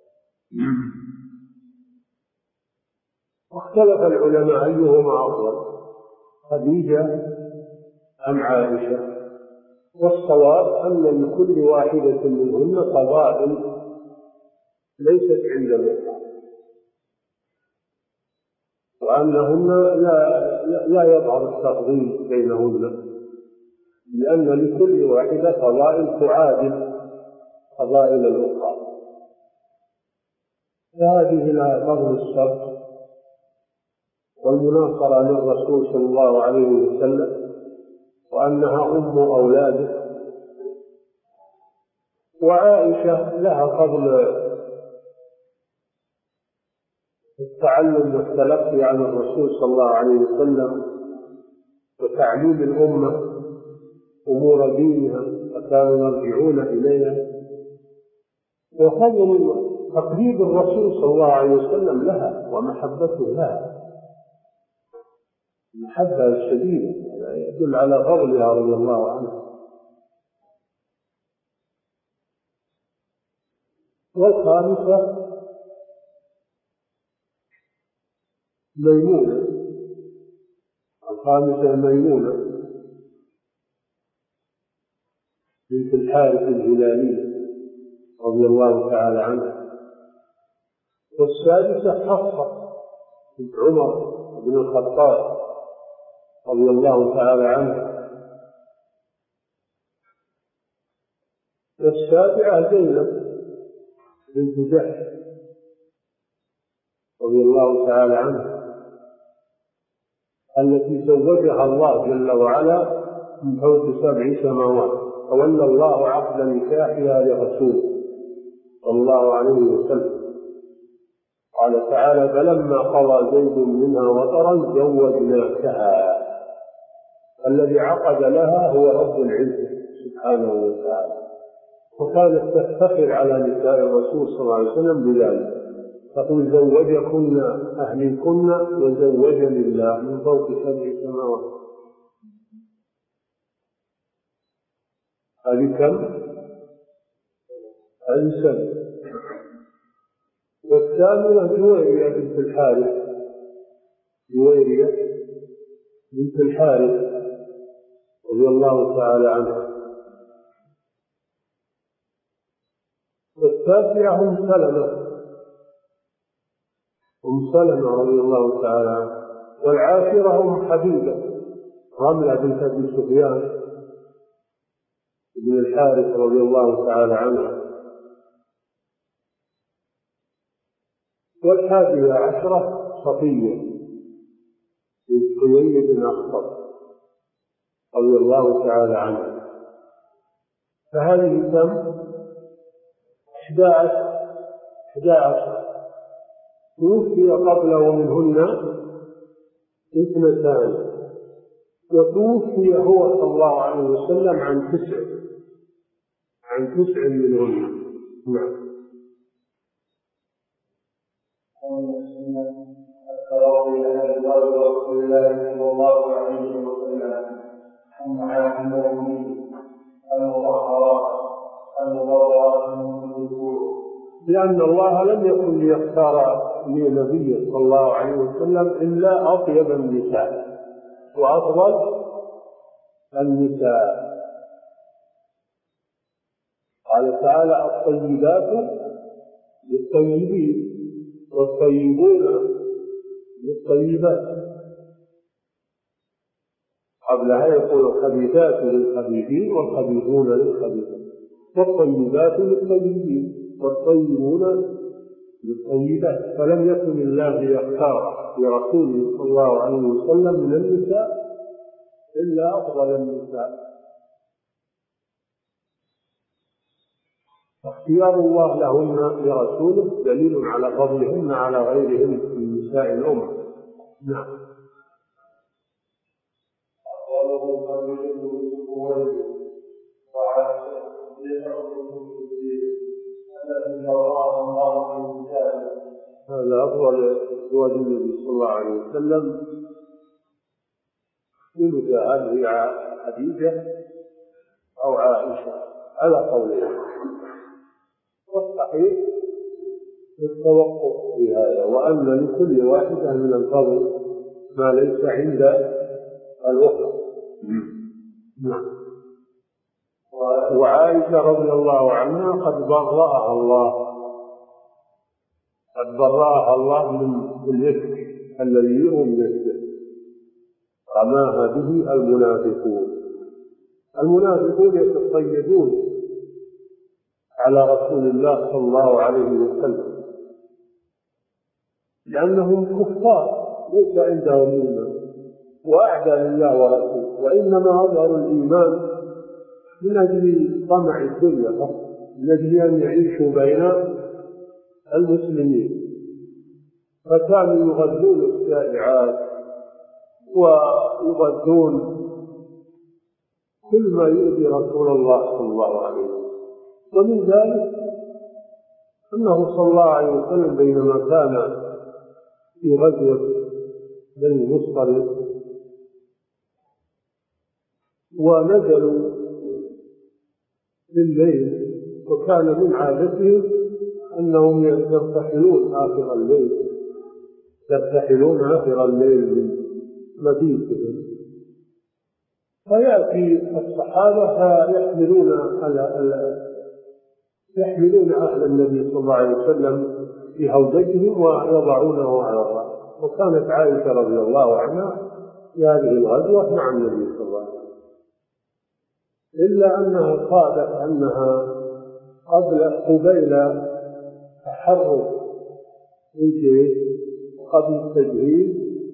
واختلف العلماء أيهما أفضل، خديجة أم عائشة؟ والصواب أن لكل واحدة منهن فضائل ليست عند الأخرى، وأنهن لا يظهر التفضيل بينهن، لأن لكل واحدة فضائل تعادل فضائل الأخرى. فهذه لها فضل السبق والمناصرة للرسول صلى الله عليه وسلم، وأنها أم أولاده. وعائشة لها فضل التعلم والتلقي عن الرسول صلى الله عليه وسلم وتعليم الأمة أمور دينها، فكانوا يرجعون إليها. وفضل تقليد الرسول صلى الله عليه وسلم لها ومحبته لها المحبة الشديدة، يدل على فضلها رضي الله عنها. والخامسة ميمونة، الخامسة ميمونة بنت الحارث الهلالي رضي الله تعالى عنها. والسادسة حفصة بنت عمر بن الخطاب رضي الله تعالى عنها. والسابعة زينب بنت جحش رضي الله تعالى عنها، التي زوجها الله جل وعلا من فوق 7 سماوات، فولى الله عقد نكاحها لرسوله صلى الله عليه وسلم. قال تعالى: فلما قضى زيد منها وطرا زوجناكها. الذي عقد لها هو رب العزة سبحانه وتعالى، وكانت تفتخر على نساء الرسول صلى الله عليه وسلم بذلك، تقول: زوجكن أهلكن وزوجني الله من فوق 7 سماوات. هذه كم؟ هذه 7. والثامنة جويرية بنت الحارث، جويرية بنت الحارث رضي الله تعالى عنها. والتاسعة أم سلمة رضي الله تعالى عنها. والعاشرة أم حبيبة رملة بنت أبي سفيان بن الحارث رضي الله تعالى عنها. والحادية عشرة صفية بنت حيي بن أخطب رضي الله تعالى عنها. فهذه كم؟ 11. توفي قبله منهن 2، وتوفي هو صلى الله عليه وسلم عن 9 منهن. نعم. التراضي على أزواج رسول الله صلى الله عليه وسلم أمهات المؤمنين المطهرات المبررات من الذكور، لأن الله لم يكن ليختار لنبيه صلى الله عليه وسلم إلا أطيب النساء وأفضل النساء. قال تعالى: الطيبات للطيبين والطيبون للطيبات. قبلها يقول: الخبيثات للخبيثين والخبيثون للخبيثات، والطيبات للطيبين والطيبون للطيبات. فلم يكن الله ليختار لرسوله صلى الله عليه وسلم من النساء إلا أفضل النساء. اختيار الله لهن لرسوله دليل على فضلهن على غيرهن من نساء الأمة. نعم. هذا أفضل أزواج النبي صلى الله عليه وسلم. ولد هذه خديجة أو عائشة على قولين، والصحيح التوقف في هذا، وأن لكل واحدة من الفضل ما ليس عند الأخرى. نعم. وعائشة رضي الله عنها قد برأها الله من الإفك الذي يؤمن به، رماها به المنافقون يتصيدون على رسول الله صلى الله عليه وسلم لأنهم كفار ليس عندهم إيمان وأعداء لله ورسوله، وإنما أظهروا الإيمان من أجل طمع الدنيا فقط، من أجل أن يعيشوا بين المسلمين، فكانوا يغذون الشائعات ويغذون كل ما يؤذي رسول الله صلى الله عليه وسلم. ومن ذلك أنه صلى الله عليه وسلم بينما كان في غزوة بني المصطلق ونزلوا في الليل، وكان من عادتهم أنهم يرتحلون آخر الليل من مبيتهم، فيأتي الصحابة يحملون أهل النبي صلى الله عليه وسلم في هودجهم ويضعونه على الرأس. وكانت عائشة رضي الله عنها في هذه الغزوة مع النبي صلى الله عليه وسلم، إلا أنها قالت أنها قبيل تحرك الجيش قبل التجهيز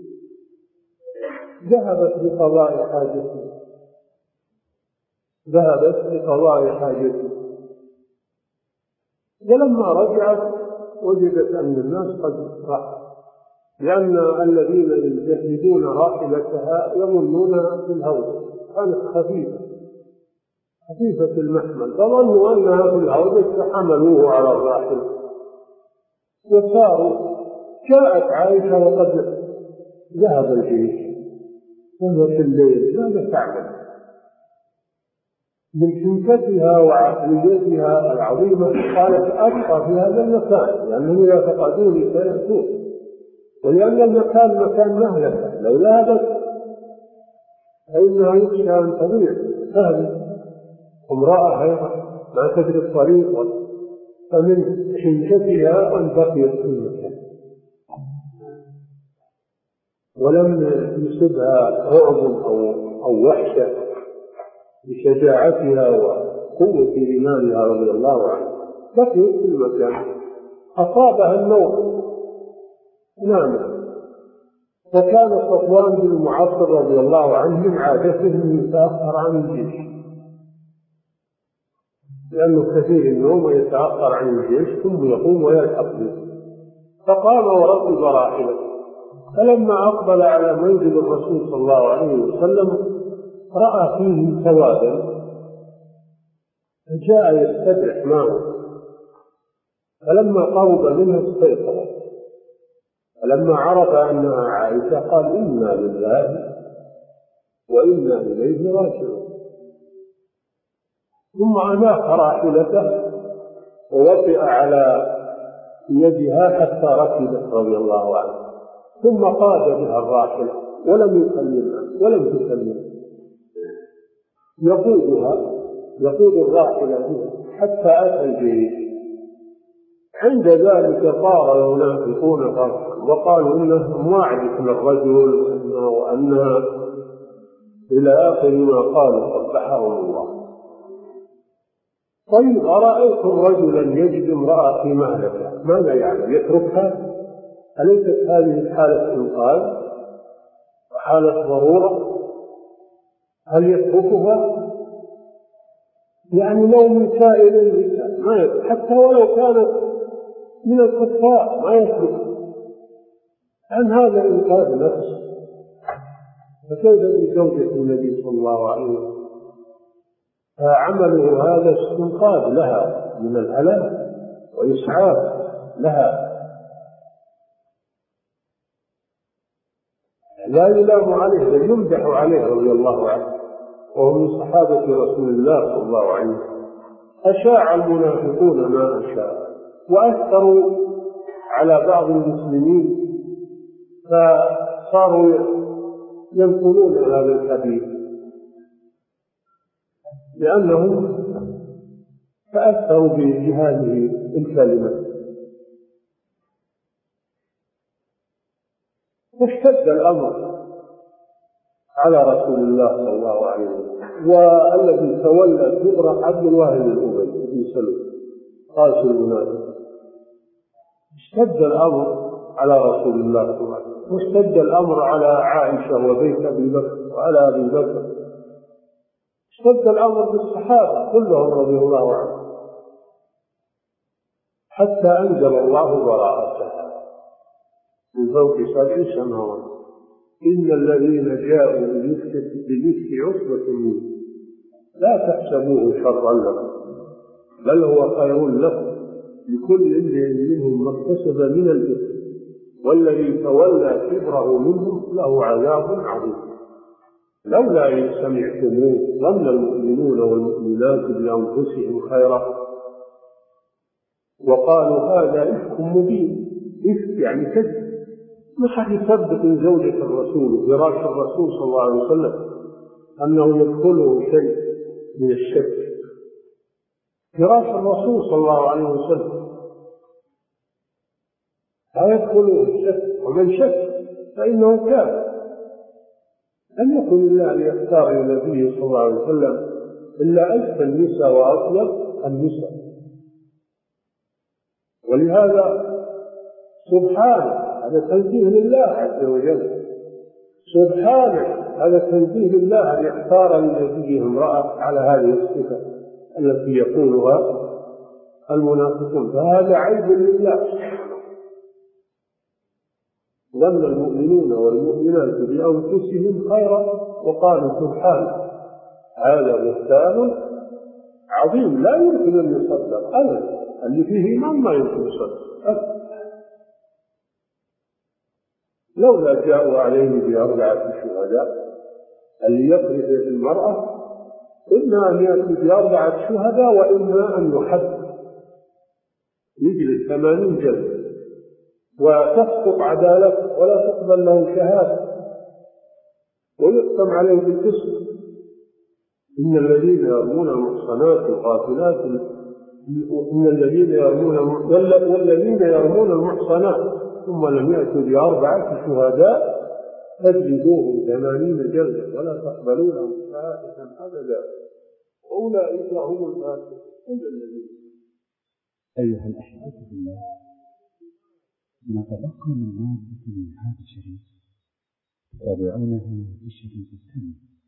ذهبت لقضاء حاجته، ولما رجعت وجدت أن الناس قد راحوا، لأن الذين يجهزون راحلتها يظنونها في الهوى، كانت خفيفة المحمل، فظنوا أنها في الهوى فحملوه على الراحلة وصاروا. جاءت عائشة وقد ذهب الجيش وهو في الليل، ماذا تعمل؟ من حنكتها وعقليتها العظيمة قالت أبقى في هذا المكان لأنهم إذا فقدوني سيأتون، ولأن المكان مكان مهلكة، لو ذهبت فإنها يخشى أن تضيع هذه امرأة أيضا ما تدري الطريق، فمن حنكتها أن بقيت في المكان ولم يصبها رعب أو وحشة بشجاعتها وقوة إيمانها رضي الله عنها، بقيت في المكان. أصابها النوم نامت، فكان صفوان بن المعطل رضي الله عنه من عادته أن يتأخر عن الجيش، لأنه كثير النوم ويتأخر عن الجيش ثم يقوم ويلحق به، فقام وركب راحلته، فلما أقبل على منزل الرسول صلى الله عليه وسلم رأى فيه سوادا، فجاء يستدرك معه، فلما قرب منه استيقظ، فلما عرف أنها عائشة قال إنا لله وإنا إليه راجعون، ثم أناخ راحلته ووطئ على يدها حتى ركبت رضي الله عنه، ثم قاد بها الراحلة ولم تكلمها، يقود الراحلة بها حتى أتى الجيش. عند ذلك طار المنافقون فرحا وقالوا إنهم وعدتنا الرجل وأنها إلى آخر ما قالوا قبحهم الله. طيب أرأيتم رجلا يجد امرأة في مهلكة ماذا يعمل؟ يتركها؟ أليست هذه حالة إنقاذ وحالة ضرورة؟ هل يتركها؟ يعني لو من سائر النساء ما يترك، حتى ولو كانت من الكفار ما يترك، عن هذا إنقاذ نفس. فكيف بزوجة النبي صلى الله عليه وسلم؟ فعمله هذا استنقاذ لها من الهلاك وإسعاف لها، لا يلام عليه بل يمدح عليه رضي الله عنه، وهو من صحابة رسول الله صلى الله عليه وسلم. أشاع المنافقون ما أشاء وأثروا على بعض المسلمين فصاروا ينقلون هذا الحديث، لأنهم تأثروا بهذه الكلمة. فاشتد الأمر على رسول الله صلى الله عليه وسلم، والذي تولى كبر عبد الله بن أبي بن سلول قائد المنافق. اشتد الأمر على رسول الله صلى الله عليه وسلم، واشتد الأمر على عائشة وبيت أبي بكر وعلى أبي بكر، اشتد الأمر بالصحابة كلهم رضي الله عنهم، حتى أنزل الله براءتها من فوق 7 سماوات. إن الذين جاءوا بالإفك عصبة منكم لا تحسبوه شرا لكم بل هو خير لكم لكل منهم ما اكتسب من الإثم والذي تولى كبره منهم له عذاب عظيم. لولا إذ سمعتموه ظن المؤمنون والمؤمنات بأنفسهم خيرا وقالوا هذا إفك مبين. إفك يعني كذب. ما حد يصدق من زوجة الرسول فراش الرسول صلى الله عليه وسلم أنه يدخله شيء من الشك. فراش الرسول صلى الله عليه وسلم لا يدخله الشك، ومن شك فإنه كافر. لم يكن الله ليختار النبي صلى الله عليه وسلم إلا أزكى النساء وأطيب النساء. ولهذا سبحانه هذا تنزيه لله عز وجل، سبحانه هذا تنزيه لله أن يختار لنبيه امرأة على هذه الصفة التي يقولها المنافقون، فهذا عيب لله. ظن المؤمنون والمؤمنات بأنفسهم خيرا وقالوا سبحانه. هذا بهتان عظيم لا يمكن أن يصدق أبدا، اللي فيه ما يمكن يصدق. لولا جاءوا عليه ب4 شهداء اللي يقذف المرأة إما أن يأتي ب4 شهداء وإما أن يحد يجلد 80 جلد وتسقط عدالته ولا تقبل له شهادة ويقسم عليه بالقسط. إن الذين يرمون المحصنات الغافلات والذين يرمون المحصنات ثم لم يأتوا ب4 شهداء فاجلدوهم 80 جلدة ولا تقبلوا لهم شهادة أبدا أولئك هم الفاسقون. أيها الأحبة بالله، نتبقى من مادة من هذا الشريط، تابعونه بالشريط الثاني.